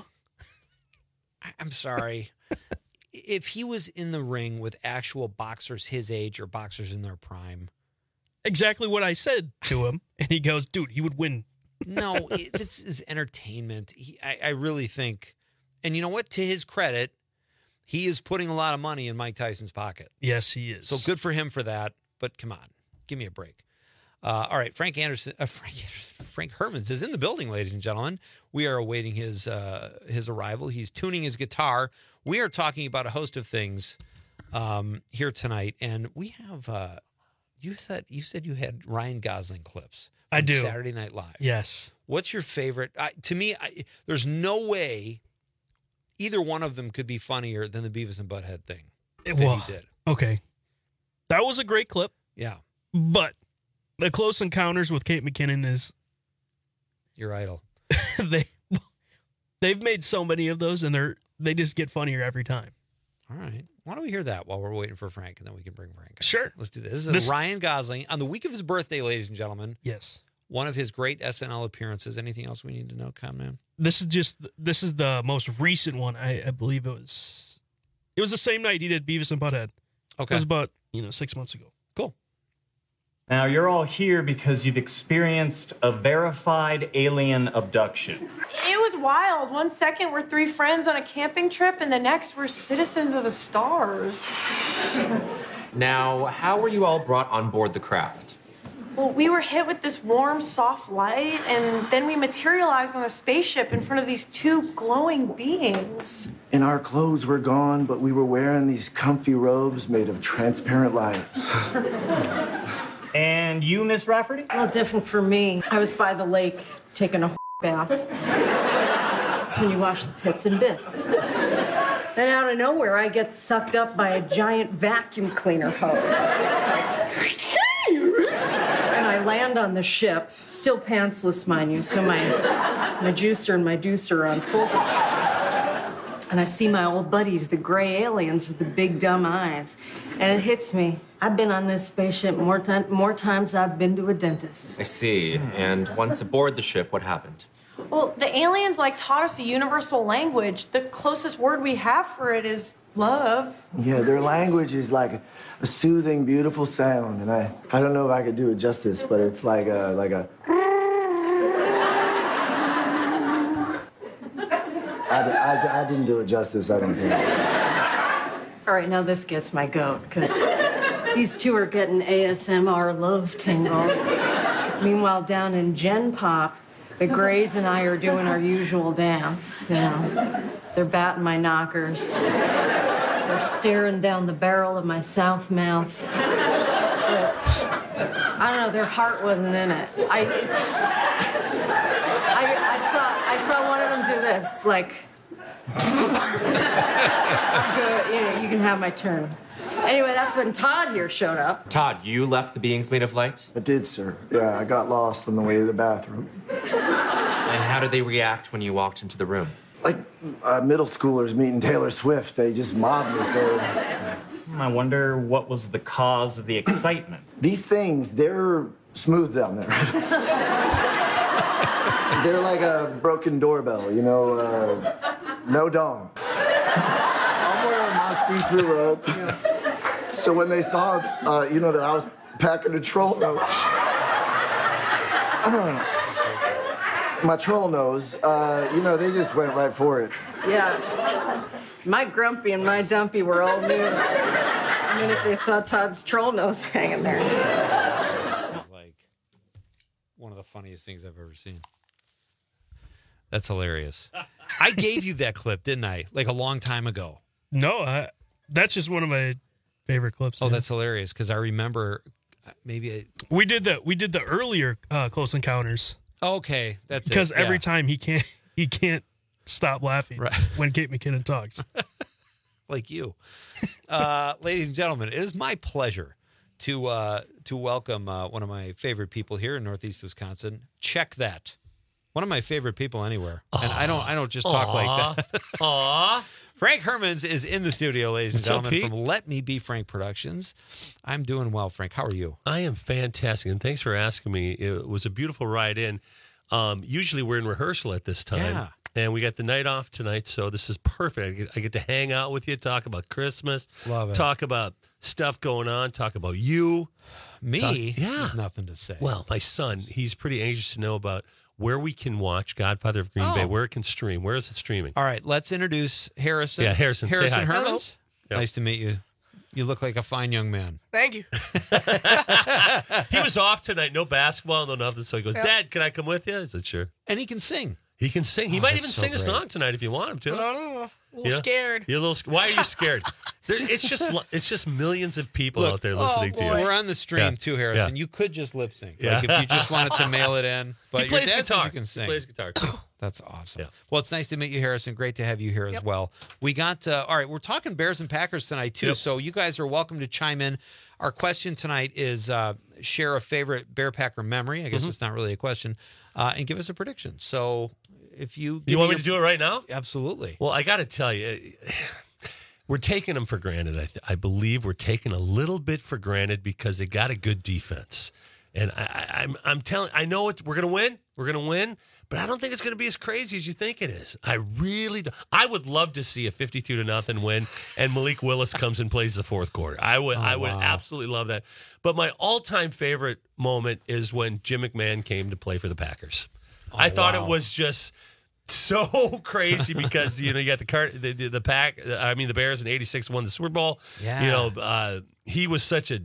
I, I'm sorry. If he was in the ring with actual boxers his age or boxers in their prime. Exactly what I said to him. And he goes, dude, he would win. No, it, this is entertainment. He, I, I really think, and you know what? To his credit, he is putting a lot of money in Mike Tyson's pocket. Yes, he is. So good for him for that. But come on, give me a break. Uh, all right, Frank Anderson, uh, Frank, Frank Hermans is in the building, ladies and gentlemen. We are awaiting his uh, his arrival. He's tuning his guitar. We are talking about a host of things um, here tonight, and we have. Uh, you said you said you had Ryan Gosling clips. I do. Saturday Night Live. Yes. What's your favorite? I, to me, I, there's no way either one of them could be funnier than the Beavis and Butthead thing that well, he did. Okay. That was a great clip. Yeah. But the Close Encounters with Kate McKinnon is... Your idol. they, they've made so many of those, and they're they just get funnier every time. All right. Why don't we hear that while we're waiting for Frank, and then we can bring Frank on. Sure. Let's do this. This is This- Ryan Gosling on the week of his birthday, ladies and gentlemen. Yes. One of his great S N L appearances. Anything else we need to know, Conman? This is just this is the most recent one. I, I believe it was it was the same night he did Beavis and Butthead. Okay. It was about, you know, six months ago. Cool. Now, you're all here because you've experienced a verified alien abduction. It was wild. One second we're three friends on a camping trip, and the next we're citizens of the stars. Now, how were you all brought on board the craft? Well, we were hit with this warm, soft light, and then we materialized on the spaceship in front of these two glowing beings. And our clothes were gone, but we were wearing these comfy robes made of transparent light. And you, Miss Rafferty? Well, different for me. I was by the lake taking a bath. That's when you wash the pits and bits. Then out of nowhere, I get sucked up by a giant vacuum cleaner hose. And I land on the ship, still pantsless, mind you, so my, my juicer and my deucer are on full. And I see my old buddies, the gray aliens with the big dumb eyes. And it hits me. I've been on this spaceship more, time, more times than I've been to a dentist. I see. And once aboard the ship, what happened? Well, the aliens, like, taught us a universal language. The closest word we have for it is love. Yeah, their language is like a, a soothing, beautiful sound. And I, I don't know if I could do it justice, but it's like a, like a... I, I, I didn't do it justice, I don't think. All right, now this gets my goat, because these two are getting A S M R love tingles. Meanwhile, down in Gen Pop, the Greys and I are doing our usual dance, you know. They're batting my knockers. They're staring down the barrel of my south mouth. But, I don't know, their heart wasn't in it. I, I, I saw, I saw one of them do this, like, good, you know, you can have my turn. Anyway, that's when Todd here showed up. Todd, you left the beings made of light? I did, sir. Yeah, I got lost on the way to the bathroom. And how did they react when you walked into the room? Like uh, middle schoolers meeting Taylor Swift. They just mobbed me, so... I wonder what was the cause of the excitement. These things, they're smooth down there. They're like a broken doorbell, you know, uh, no dawn. I'm wearing my see-through robe. So when they saw, uh, you know, that I was packing a troll nose, I don't know, my troll nose, uh, you know, they just went right for it. Yeah. My grumpy and my dumpy were all new. I mean, if they saw Todd's troll nose hanging there. Like one of the funniest things I've ever seen. That's hilarious. I gave you that clip, didn't I? Like a long time ago. No, I, that's just one of my favorite clips. Oh, yeah. that's hilarious because I remember maybe I, we did the we did the earlier uh, Close Encounters. Okay, that's because it. every yeah. time he can't he can't stop laughing right. when Kate McKinnon talks. Like you, uh, ladies and gentlemen, it is my pleasure to uh, to welcome uh, one of my favorite people here in Northeast Wisconsin. Check that. One of my favorite people anywhere, and I don't I don't just talk Aww. like that. Aw. Frank Hermans is in the studio, ladies and What's up, gentlemen, Pete? from Let Me Be Frank Productions. I'm doing well, Frank. How are you? I am fantastic, and thanks for asking me. It was a beautiful ride in. Um, usually we're in rehearsal at this time, Yeah. and we got the night off tonight, so this is perfect. I get, I get to hang out with you, talk about Christmas, Love it. talk about stuff going on, talk about you. Me? Talk- yeah. There's nothing to say. Well, my son, he's pretty anxious to know about where we can watch Godfather of Green Oh. Bay, where it can stream. Where is it streaming? All right, let's introduce Harrison. Yeah, Harrison, say Harrison hi. Hermans. Yep. Nice to meet you. You look like a fine young man. Thank you. He was off tonight, no basketball, no nothing. So he goes, Yeah. Dad, can I come with you? I said, sure. And he can sing. He can sing. He Oh, might that's even so sing a great. song tonight if you want him to. I don't know. A little Yeah? scared. You're a little. sc- Why are you scared? There, it's just. It's just millions of people Look, out there listening oh, to you. boy. We're on the stream Yeah. too, Harrison. Yeah. You could just lip sync. Yeah. Like if you just wanted to mail it in. But He plays your dad says guitar. you can sing. He plays guitar too. That's awesome. Yeah. Well, it's nice to meet you, Harrison. Great to have you here as well. We got, uh, all right, we're talking Bears and Packers tonight, too. Yep. So you guys are welcome to chime in. Our question tonight is uh, share a favorite Bear Packer memory. I guess Mhm. it's not really a question. Uh, and give us a prediction. So if you. You want me to do it right now? Absolutely. Well, I got to tell you, we're taking them for granted. I, I believe we're taking a little bit for granted because they got a good defense. And I, I, I'm, I'm telling, I know it, we're going to win. We're going to win. But I don't think it's going to be as crazy as you think it is. I really do. I would love to see a fifty-two to nothing win, and Malik Willis comes and plays the fourth quarter. I would, Oh, I would wow. absolutely love that. But my all-time favorite moment is when Jim McMahon came to play for the Packers. I thought wow. it was just so crazy because you know you got the car, the, the, the pack. I mean, the Bears in eighty-six won the Super Bowl. Yeah. You know, uh, he was such a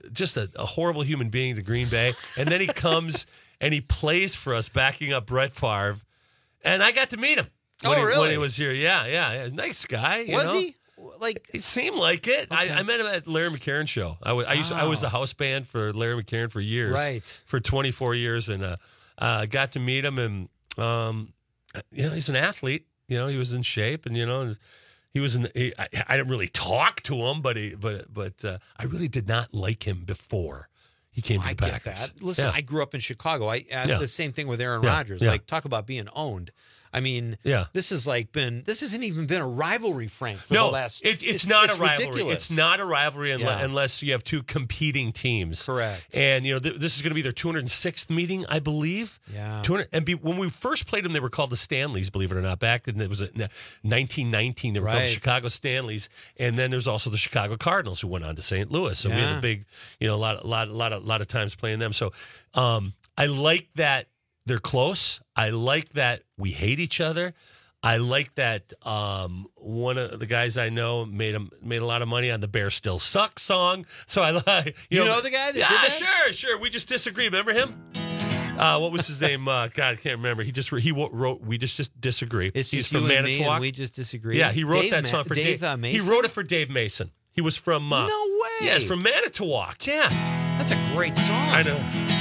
just a, a horrible human being to Green Bay. And then he comes and he plays for us, backing up Brett Favre. And I got to meet him when, Oh, he, really? when he was here. Yeah, yeah, yeah. Nice guy. You Was know? he? Like it seemed like it. I, I met him at Larry McCarron show. I was I used to, I was the house band for Larry McCarron for years, Right. For twenty-four years, and uh, uh, got to meet him. And um, you know, he's an athlete. You know, he was in shape, and you know, he was in. He, I, I didn't really talk to him, but he, but but uh, I really did not like him before he came to I the get Packers. that. Listen, Yeah. I grew up in Chicago. I uh, Yeah. the same thing with Aaron Yeah. Rodgers. Yeah. Like, talk about being owned. I mean, Yeah. this has like been this hasn't even been a rivalry, Frank, for no, the last. it, it's, not a rivalry. Ridiculous. It's not a rivalry unless, Yeah. unless you have two competing teams. Correct. And you know th- this is going to be their two hundred sixth meeting, I believe. Yeah. two hundred, and be, when we first played them, they were called the Stanleys. Believe it or not, back then it was in nineteen nineteen. They were called Right. the Chicago Stanleys, and then there's also the Chicago Cardinals, who went on to Saint Louis. So we Yeah. have a big, you know, a lot, a lot, a lot of, lot of times playing them. So um, I like that they're close. I like that we hate each other. I like that um, one of the guys I know made a, made a lot of money on the Bear Still Suck song. So I like You know the guy that yeah, did that? sure, sure. We just disagree. Remember him? Uh, what was his name? Uh, God, I can't remember. He just he wrote. We just just disagree. It's He's just from you and me, and Manitowoc. we just disagree. Yeah, he wrote Dave that Ma- song for Dave, Dave. uh, He Mason? wrote it for Dave Mason. He was from. Uh, No way. Yes, from Manitowoc. Yeah, That's a great song. I know.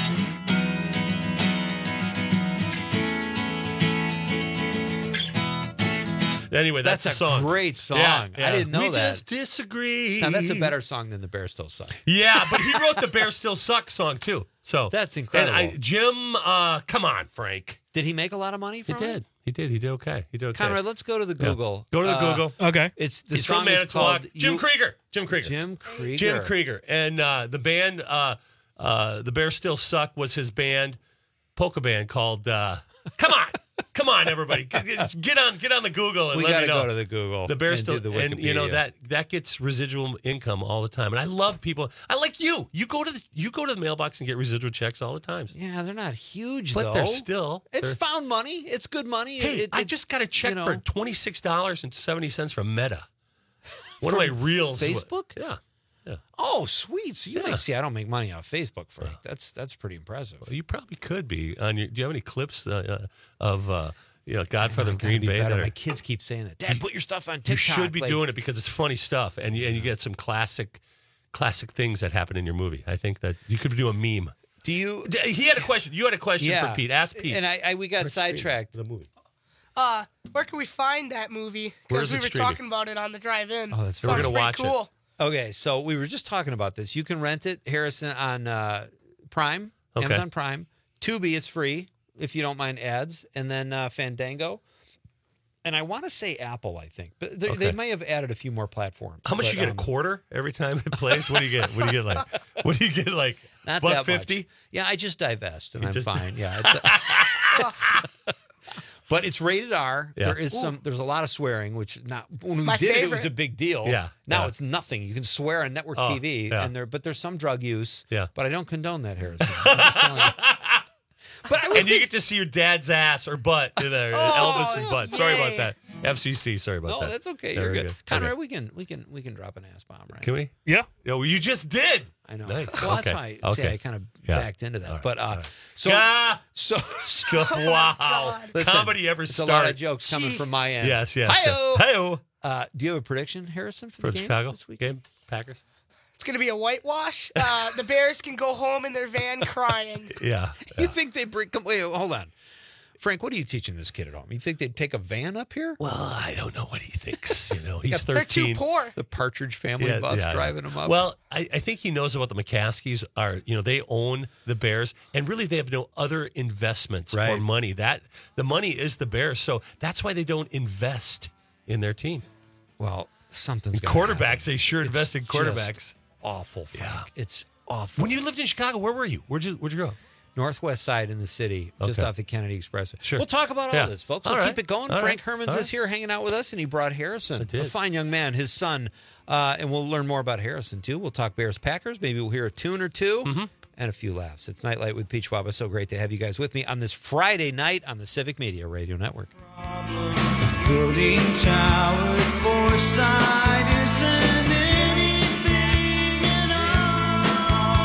Anyway, that's, That's the a song. great song. Yeah, I yeah. didn't know we that. just disagree. Now that's a better song than the Bear Still Suck. Yeah, but he wrote the Bear Still Suck song too. So That's incredible. And I, Jim, uh, come on, Frank. Did he make a lot of money He from it? did. He did. He did okay. He did okay. Conrad, let's go to the Yeah. Google. Go to the Uh, Google. Okay. It's the He's song from is Manitowoc. called Jim You- Krieger. Jim Krieger. Jim Krieger. Jim Krieger. And uh, the band, uh, uh, the Bears Still Suck, was his band, polka band called. Uh, come on, come on, everybody, get get on, get on the Google and We let got me to know. go to the Google. The Bears and Still, do the and you know Wikipedia. that that gets residual income all the time. And I love people. I like you. You go to the you go to the mailbox and get residual checks all the time. Yeah, they're not huge But though. they're still. It's they're- found money. It's good money. Hey, It- I it- just got a check you know. for twenty six dollars and seventy cents from Meta. One of my From reels. Facebook? Yeah. Yeah. Oh, sweet. So you Yeah. make see. I don't make money off Facebook, Frank. That's that's pretty impressive. Well, you probably could be on your. Do you have any clips uh, uh, of uh, you know Godfather I of gotta Green be Bay? better. That are, My kids keep saying that. Dad, put your stuff on TikTok. you should be Like, doing it because it's funny stuff, and you, and you get some classic, classic things that happen in your movie. I think that you could do a meme. Do you? He had a question. You had a question Yeah. for Pete. Ask Pete. And I, I we got Where's streaming? sidetracked. The movie. Uh, where can we find that movie? Where's Because we it we're streaming? talking about it on the drive-in. Oh, that's So we're Sounds gonna pretty watch it. cool. Okay, so we were just talking about this. You can rent it, Harrison, on uh, Prime, Okay. Amazon Prime. Tubi, it's free if you don't mind ads, and then uh, Fandango. And I want to say Apple, I think, but they, they Okay. may have added a few more platforms. How much but, you get? um, A quarter every time it plays? What do you get? What do you get? Like? What do you get? Like Not buck that much. fifty? Yeah, I just divest and You I'm just- fine. Yeah, it's a- but it's rated R. Yeah. There is some. There's a lot of swearing, which not when we My did it, it was favorite. a big deal. Yeah, Now yeah. it's nothing. You can swear on network Oh, T V, yeah. and there, but there's some drug use. Yeah. But I don't condone that, Harrison. I'm just telling you. But I would And you think, get to see your dad's ass or butt, you know, Elvis's butt. Sorry about yay. that. F C C. Sorry about no, that. that's okay. There You're we good, go. Conrad. Okay. We can we can we can drop an ass bomb, right? Can we? Yeah. Yeah, well, you just did. I know. Nice. Well, Okay. that's why. See, Okay. I kind of Yeah. backed into that. All right. But uh, All right. so Ah! so, so Wow. Listen, Comedy ever it's start? a lot of jokes coming Jeez. from my end. Yes, yes. Hi-yo! Hi-yo. Uh, do you have a prediction, Harrison, for, For the the game Chicago this week? game, Packers. It's going to be a whitewash. Uh, the Bears can go home in their van crying. Yeah. You think they bring? Come, wait, hold on, Frank. What are you teaching this kid at home? You think they'd take a van up here? Well, I don't know what he thinks. You know, he's They're too thirteen. poor. The Partridge Family Yeah, bus yeah. driving him up. Well, I, I think he knows about the McCaskies. Are you know they own the Bears, and really they have no other investments or Right. money. That the money is the Bears, so that's why they don't invest in their team. well, something's And gonna quarterbacks, happen. they sure It's invest in just quarterbacks. Awful, Frank. Yeah. It's awful. When you lived in Chicago, where were you? Where'd you Where'd you grow up? Northwest side in the city, just Okay. off the Kennedy Expressway. Sure. We'll talk about Yeah. all this, folks. All We'll right. keep it going. All Frank right. Hermans All is here hanging out with us, and he brought Harrison, I did. a fine young man, his son. Uh, and we'll learn more about Harrison, too. We'll talk Bears Packers. Maybe we'll hear a tune or two Mm-hmm. and a few laughs. It's Nightlight with Pete Schwab. It's so great to have you guys with me on this Friday night on the Civic Media Radio Network. Building tower foresight isn't anything at all.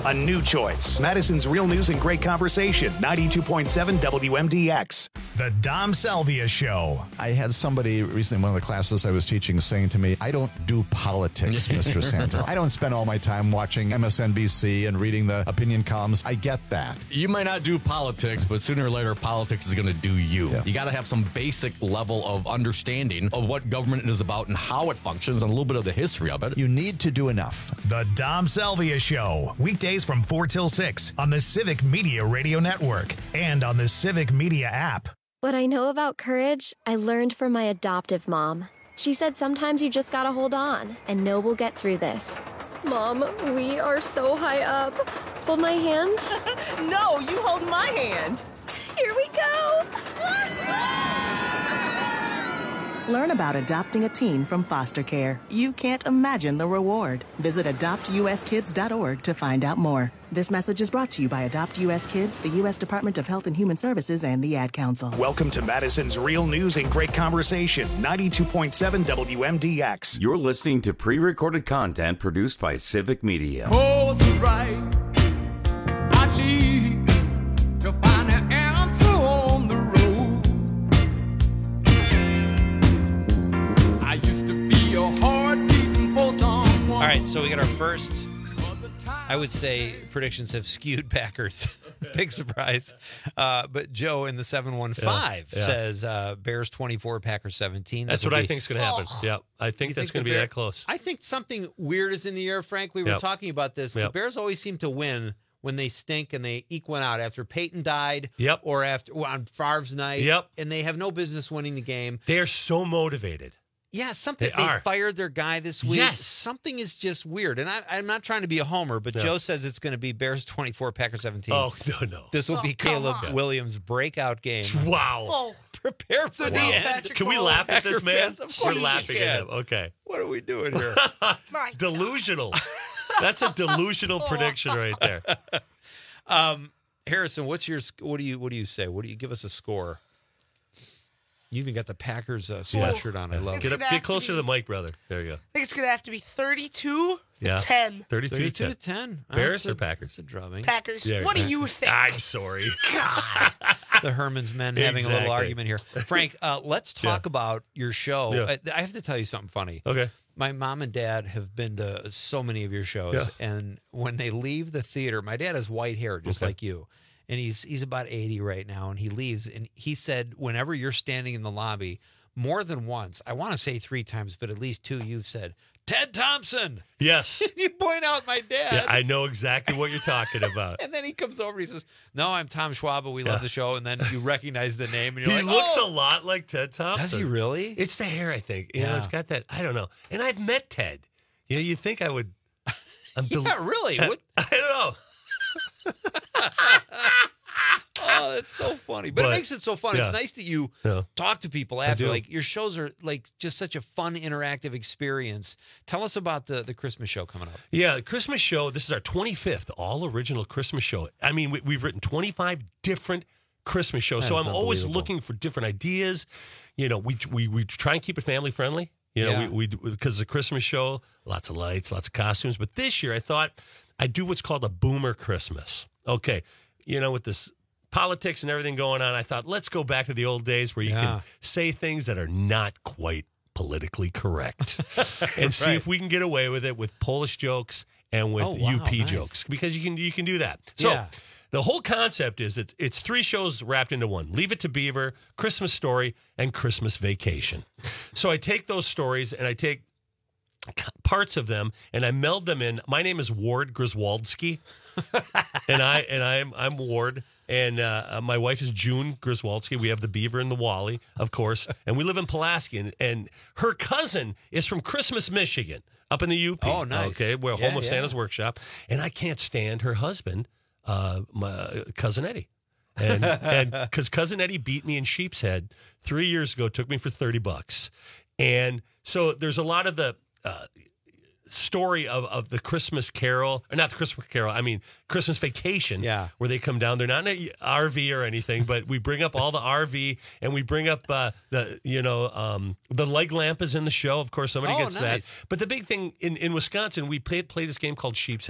A new choice. Madison's Real News and Great Conversation. ninety-two point seven W M D X. The Dom Salvia Show. I had somebody recently in one of the classes I was teaching saying to me, I don't do politics, Mister Santel. I don't spend all my time watching M S N B C and reading the opinion columns. I get that. You might not do politics, but sooner or later, politics is going to do you. Yeah. You got to have some basic level of understanding of what government is about and how it functions and a little bit of the history of it. You need to do enough. The Dom Salvia Show. Weekdays from four till six on the Civic Media Radio Network and on the Civic Media app. What I know about courage, I learned from my adoptive mom. She said sometimes you just gotta hold on and know we'll get through this. Mom, we are so high up. Hold my hand. No, you hold my hand. Here we go. Learn about adopting a teen from foster care. You can't imagine the reward. Visit adopt u s kids dot org to find out more. This message is brought to you by Adopt U S Kids, the U S Department of Health and Human Services, and the Ad Council. Welcome to Madison's Real News and Great Conversation. ninety-two point seven W M D X. You're listening to pre-recorded content produced by Civic Media. Oh, so right. I need to find an answer on the road. I used to be a heart beating for someone. All right, so we got our first, I would say predictions have skewed Packers. Big surprise. Uh, but Joe in the seven one five Yeah, yeah. says uh, Bears twenty-four, Packers seventeen. That's This what will I be- think is going to happen. Oh. Yeah, I think You that's think going to the be Bear- that close. I think something weird is in the air, Frank. We were Yep. talking about this. The Yep. Bears always seem to win when they stink and they eke one out after Peyton died. Yep. Or after well, on Favre's night. Yep. And they have no business winning the game. They are so motivated. Yeah, something. They They, are. fired their guy this week. Yes. Something is just weird. And I, I'm not trying to be a homer, but No. Joe says it's going to be Bears twenty-four, Packers seventeen. Oh, no, no. This will Oh, be come Caleb on. Williams' breakout game. Wow. Oh, prepare for the Wow. end. Can we laugh at this Packer man? fans, of We're course laughing we at can. him. Okay. What are we doing here? Delusional. That's a delusional prediction right there. Um, Harrison, what's your what do you what do you say? What do you give us a score? You even got the Packers uh, sweatshirt on. I love It's Get, it. up, gonna get have to closer to be- the mic, brother. There you go. I think it's going to have to be thirty-two Yeah. to ten. thirty-two, thirty-two to to ten. Bears That's or a- Packers? That's a drubbing. Packers. Yeah, what yeah. do you think? I'm sorry. The Herman's men having a little Exactly. argument here. Frank, uh, let's talk Yeah. about your show. Yeah. I, I have to tell you something funny. Okay. My mom and dad have been to so many of your shows, Yeah. and when they leave the theater, my dad has white hair just Okay. like you, and he's he's about eighty right now, and he leaves, and he said whenever you're standing in the lobby, more than once, I want to say three times, but at least two, you've said Ted Thompson. Yes. You point out my dad. Yeah, I know exactly what you're talking about. And then he comes over and he says, "No, I'm Tom Schwab, but we Yeah. love the show." And then you recognize the name, and you're He like, looks "Oh." a lot like Ted Thompson. Does he really? It's the hair, I think. You know, Yeah. it's got that. I don't know. And I've met Ted. You know, you'd think I would. I'm del- Yeah, really? What? I don't know. Oh, that's so funny. But, But, it makes it so fun. yeah. It's nice that you Yeah. talk to people after. do. Like your shows are like just such a fun, interactive experience. Tell us about the the Christmas show coming up. Yeah, the Christmas show. This is our twenty-fifth all original Christmas show. I mean, we, we've written twenty-five different Christmas shows, That so is I'm always unbelievable. looking for different ideas. You know, we we we try and keep it family friendly. You know, Yeah. we we because the Christmas show, lots of lights, lots of costumes. But this year, I thought I'd do what's called a boomer Christmas. Okay, you know, with this politics and everything going on, I thought let's go back to the old days where you Yeah. can say things that are not quite politically correct and see Right. if we can get away with it with Polish jokes and with Oh, wow, U P nice. jokes because you can you can do that. So Yeah. the whole concept is it's it's three shows wrapped into one. Leave It to Beaver, Christmas Story, and Christmas Vacation. So I take those stories and I take parts of them and I meld them in. My name is Ward Griswoldski, and I and I'm I'm Ward. And uh, my wife is June Griswoldski. We have the Beaver and the Wally, of course. And we live in Pulaski. And, and her cousin is from Christmas, Michigan, up in the U P. Oh, nice. Okay, where Yeah, Home of yeah. Santa's Workshop. And I can't stand her husband, uh, my cousin Eddie. And and because cousin Eddie beat me in Sheep's Head three years ago, took me for thirty bucks. And so there's a lot of the uh, story of, of the Christmas Carol, or not the Christmas Carol, I mean Christmas Vacation, Yeah. where they come down. They're not in an R V or anything, but we bring up all the R V and we bring up uh, the, you know, um, the leg lamp is in the show. Of course, somebody Oh, gets nice. that. But the big thing in, in Wisconsin, we play, play this game called Sheep's Head.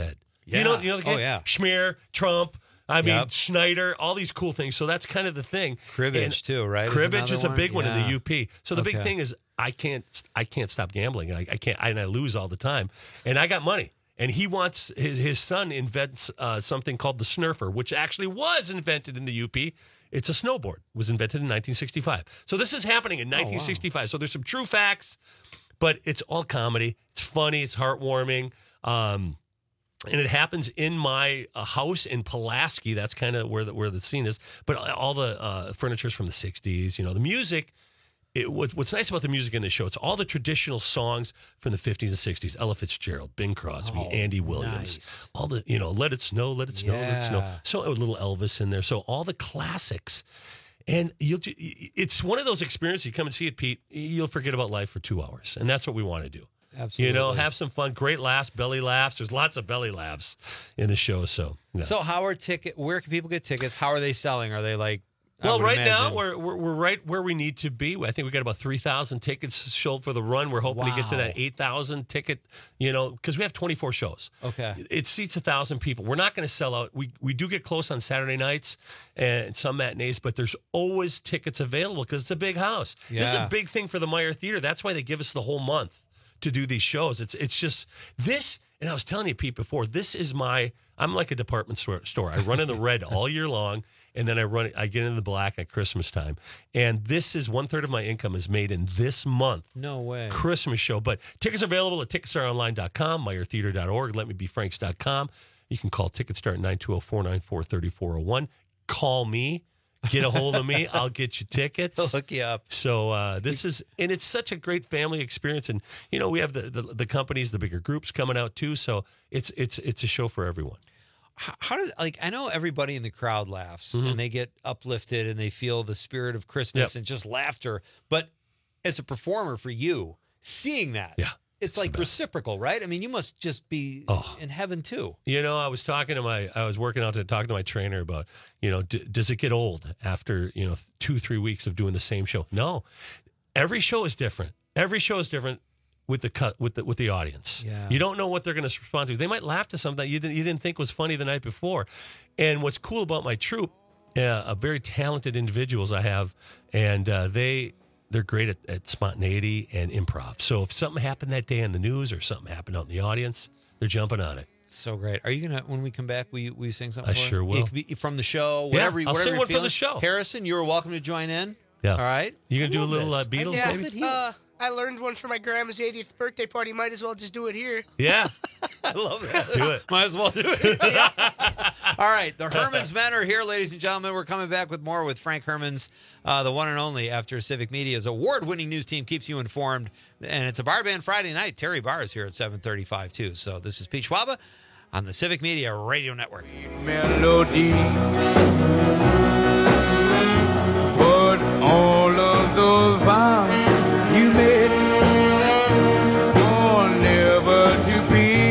You know, Yeah. you know the Oh, game? yeah. Schmear, Trump. I mean, Yep. Schneider, all these cool things. So that's kind of the thing. Cribbage, And too, right? Is Cribbage another is a one? big one in Yeah. the U P. So the big Okay. thing is I can't I can't stop gambling. I, I can't and I lose all the time. And I got money. And he wants his his son invents uh, something called the Snurfer, which actually was invented in the U P. It's a snowboard. It was invented in nineteen sixty-five. So this is happening in nineteen sixty-five. So there's some true facts, but it's all comedy. It's funny. It's heartwarming. Um, and it happens in my uh, house in Pulaski. That's kind of where the, where the scene is. But all the uh, furniture's from the sixties. You know, the music. It, what, what's nice about the music in this show, it's all the traditional songs from the fifties and sixties. Ella Fitzgerald, Bing Crosby, Oh, Andy Williams. nice. All the, you know, Let It Snow, Let It Snow, Let It Snow. Yeah. So a little Elvis in there. So all the classics. And you'll, it's one of those experiences. You come and see it, Pete, you'll forget about life for two hours. And that's what we want to do. Absolutely. You know, have some fun, great laughs, belly laughs. There's lots of belly laughs in the show. So, yeah. So how are ticket? Where can people get tickets? How are they selling? Are they like? I Well, would right now imagine- we're, we're we're right where we need to be. I think we got about three thousand tickets sold for the run. We're hoping to get to Wow. that eight thousand ticket. You know, because we have twenty-four shows. Okay. It seats a thousand people. We're not going to sell out. We we do get close on Saturday nights and some matinees, but there's always tickets available because it's a big house. This is Yeah. a big thing for the Meyer Theater. That's why they give us the whole month to do these shows. It's it's just this. And I was telling you, Pete, before, this is my. I'm like a department store. store. I run in the red all year long. And then I run, I get into the black at Christmas time. And this is one third of my income is made in this month. No way. Christmas show. But tickets are available at tickets are online dot com, meyer theater dot org, let me be franks dot com. You can call Ticketstart at nine two zero, four nine four, three four zero one. Call me. Get a hold of me. I'll get you tickets. They'll hook you up. So uh, this is, and it's such a great family experience. And, you know, we have the, the, the companies, the bigger groups coming out too. So it's, it's, it's a show for everyone. How, how does like I know everybody in the crowd laughs Mhm. and they get uplifted and they feel the spirit of Christmas Yep. and just laughter. But as a performer for you, seeing that, yeah, it's, like reciprocal, right? I mean, you must just be Oh. in heaven too. You know, I was talking to my, I was working out to talking to my trainer about, you know, d- does it get old after, you know, two, three weeks of doing the same show? No, every show is different. Every show is different with the cut, with the, with the audience. Yeah. You don't know what they're going to respond to. They might laugh to something you didn't, you didn't think was funny the night before. And what's cool about my troupe, uh, a very talented individuals I have, and uh, they, they're great at, at spontaneity and improv. So if something happened that day in the news or something happened out in the audience, they're jumping on it. So great. Are you gonna when we come back? Will you, will you sing something? I for us? sure will. It could be from the show. Yeah, Whatever. I'll whatever sing you're one for the feeling. show. Harrison, you're welcome to join in. Yeah. All right. You gonna I do a love little uh, this. Beatles, yeah, maybe? uh, I learned one for my grandma's eightieth birthday party. Might as well just do it here. Yeah. I love that. Do it. Might as well do it. All right. The Hermans Men are here, ladies and gentlemen. We're coming back with more with Frank Hermans, uh, the one and only, after Civic Media's award-winning news team keeps you informed. And it's a Bar Band Friday night. Terry Barr is here at seven thirty-five, too. So this is Pete Schwaba on the Civic Media Radio Network. Melody. But all of those vows you made are never to be.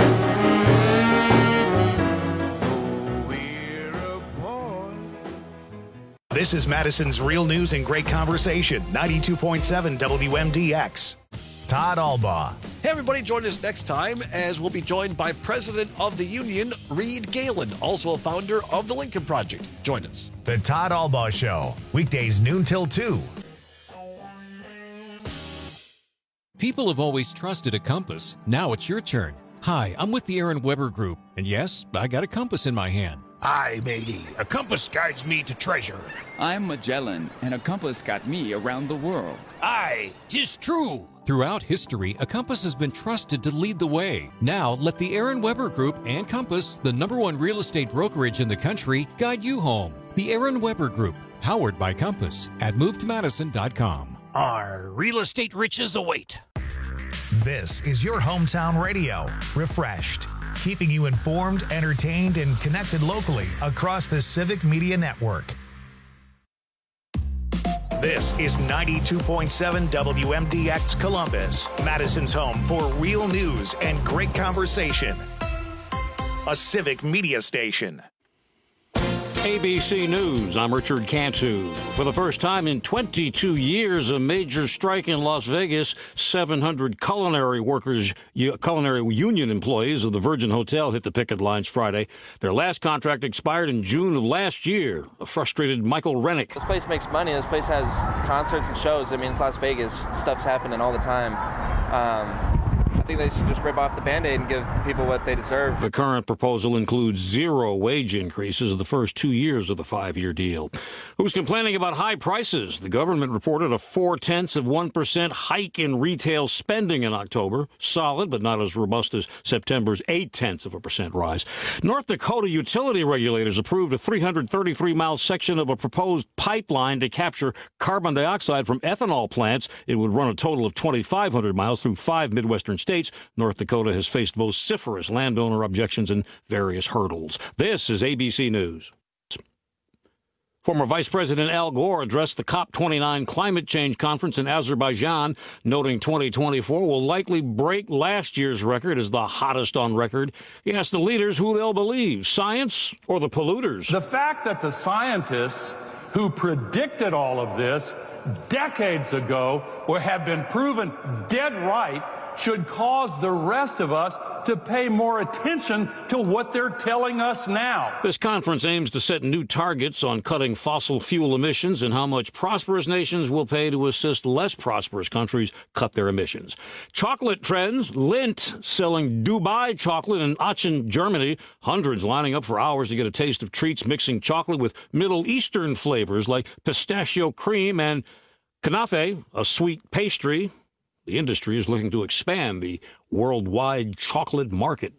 This is Madison's Real News and Great Conversation, ninety-two point seven W M D X. Todd Albaugh. Hey, everybody, join us next time as we'll be joined by President of the Union, Reed Galen, also a founder of the Lincoln Project. Join us. The Todd Albaugh Show, weekdays noon till two. People have always trusted a compass. Now it's your turn. Hi, I'm with the Aaron Weber Group, and yes, I got a compass in my hand. Aye, matey. A compass guides me to treasure. I'm Magellan, and a compass got me around the world. Aye, 'tis true. Throughout history, a compass has been trusted to lead the way. Now, let the Aaron Weber Group and Compass, the number one real estate brokerage in the country, guide you home. The Aaron Weber Group, powered by Compass, at move to madison dot com. Our real estate riches await. This is your hometown radio, refreshed, keeping you informed, entertained, and connected locally across the Civic Media Network. This is ninety-two point seven W M D X Columbus, Madison's home for real news and great conversation. A Civic Media station. A B C News, I'm Richard Cantu. For the first time in twenty-two years, a major strike in Las Vegas. seven hundred culinary workers, culinary union employees of the Virgin Hotel hit the picket lines Friday. Their last contract expired in June of last year. A frustrated Michael Rennick. This place makes money. This place has concerts and shows. I mean, it's Las Vegas. Stuff's happening all the time. Um, I think they should just rip off the Band-Aid and give people what they deserve. The current proposal includes zero wage increases the first two years of the five-year deal. Who's complaining about high prices? The government reported a four-tenths of one percent hike in retail spending in October. Solid, but not as robust as September's eight-tenths of a percent rise. North Dakota utility regulators approved a three hundred thirty-three mile section of a proposed pipeline to capture carbon dioxide from ethanol plants. It would run a total of twenty-five hundred miles through five Midwestern states. North Dakota has faced vociferous landowner objections and various hurdles. This is A B C News. Former Vice President Al Gore addressed the COP twenty-nine climate change conference in Azerbaijan, noting twenty twenty-four will likely break last year's record as the hottest on record. He asked the leaders who they'll believe, science or the polluters. The fact that the scientists who predicted all of this decades ago or have been proven dead right should cause the rest of us to pay more attention to what they're telling us now. This conference aims to set new targets on cutting fossil fuel emissions and how much prosperous nations will pay to assist less prosperous countries cut their emissions. Chocolate trends, Lindt selling Dubai chocolate in Aachen, Germany. Hundreds lining up for hours to get a taste of treats mixing chocolate with Middle Eastern flavors like pistachio cream and kanafe, a sweet pastry. The industry is looking to expand the worldwide chocolate market.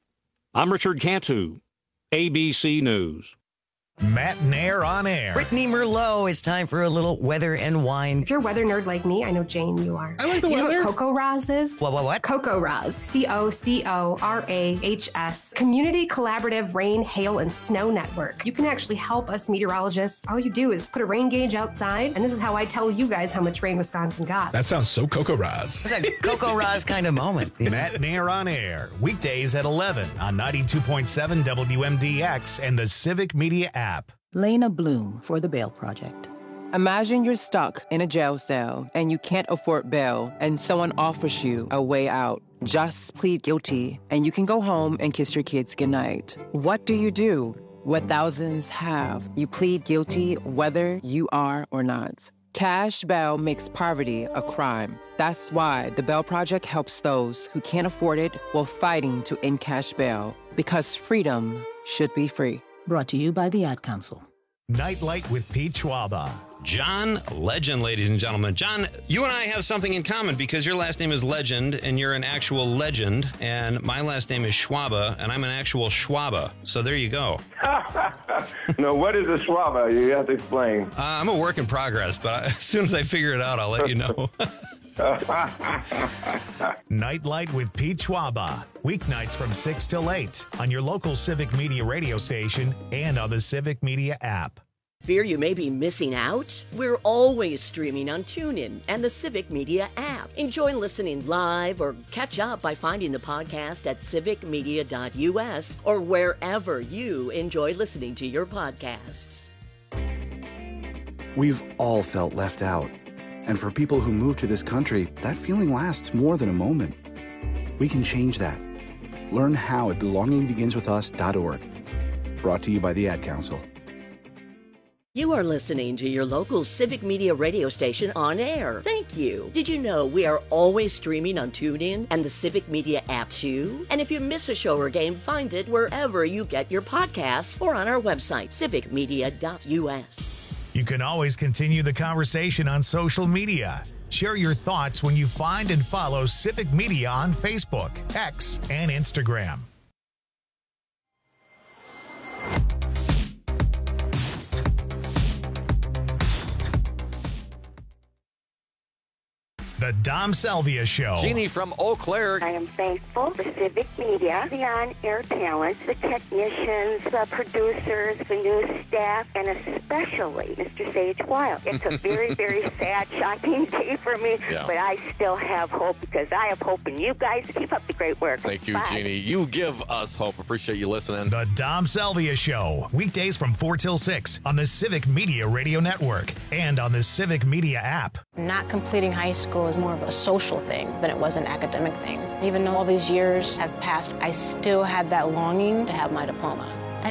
I'm Richard Cantu, A B C News. Matt Nair on air. Brittany Merlot, it's time for a little weather and wine. If you're a weather nerd like me, I know Jane, you are. I like the Do you weather. know what Coco Raz is? What, what, what? Coco Raz. C O C O R A H S. Community Collaborative Rain, Hail, and Snow Network. You can actually help us meteorologists. All you do is put a rain gauge outside, and this is how I tell you guys how much rain Wisconsin got. That sounds so Coco Raz. It's a Coco Raz kind of moment. Matt Nair on air. Weekdays at eleven on ninety-two point seven W M D X and the Civic Media app. Lena Bloom for the Bail Project. Imagine you're stuck in a jail cell and you can't afford bail and someone offers you a way out. Just plead guilty and you can go home and kiss your kids goodnight. What do you do? What thousands have. You plead guilty whether you are or not. Cash bail makes poverty a crime. That's why the Bail Project helps those who can't afford it while fighting to end cash bail. Because freedom should be free. Brought to you by the Ad Council. Nightlight with Pete Schwaba. John Legend, ladies and gentlemen. John, you and I have something in common because your last name is Legend and you're an actual legend, and my last name is Schwaba and I'm an actual Schwaba. So there you go. No, what is a Schwaba? You have to explain. Uh, I'm a work in progress, but as soon as I figure it out, I'll let you know. Nightlight with Pete Schwaba. Weeknights from six till eight on your local Civic Media radio station and on the Civic Media app. Fear you may be missing out? We're always streaming on TuneIn and the Civic Media app. Enjoy listening live or catch up by finding the podcast at civic media dot U S or wherever you enjoy listening to your podcasts. We've all felt left out. And for people who move to this country, that feeling lasts more than a moment. We can change that. Learn how at belonging begins with us dot org. Brought to you by the Ad Council. You are listening to your local Civic Media radio station on air. Thank you. Did you know we are always streaming on TuneIn and the Civic Media app too? And if you miss a show or game, find it wherever you get your podcasts or on our website, civic media dot U S. You can always continue the conversation on social media. Share your thoughts when you find and follow Civic Media on Facebook, X, and Instagram. The Dom Salvia Show. Jeannie from Eau Claire. I am thankful for Civic Media, the on-air talent, the technicians, the producers, the news staff, and especially Mister Sage Wild. It's a very, very sad, shocking day for me, Yeah. but I still have hope because I have hope in you guys. Keep up the great work. Thank you, Bye. Jeannie. You give us hope. Appreciate you listening. The Dom Salvia Show. Weekdays from four till six on the Civic Media Radio Network and on the Civic Media app. Not completing high school is more of a social thing than it was an academic thing. Even though all these years have passed, I still had that longing to have my diploma.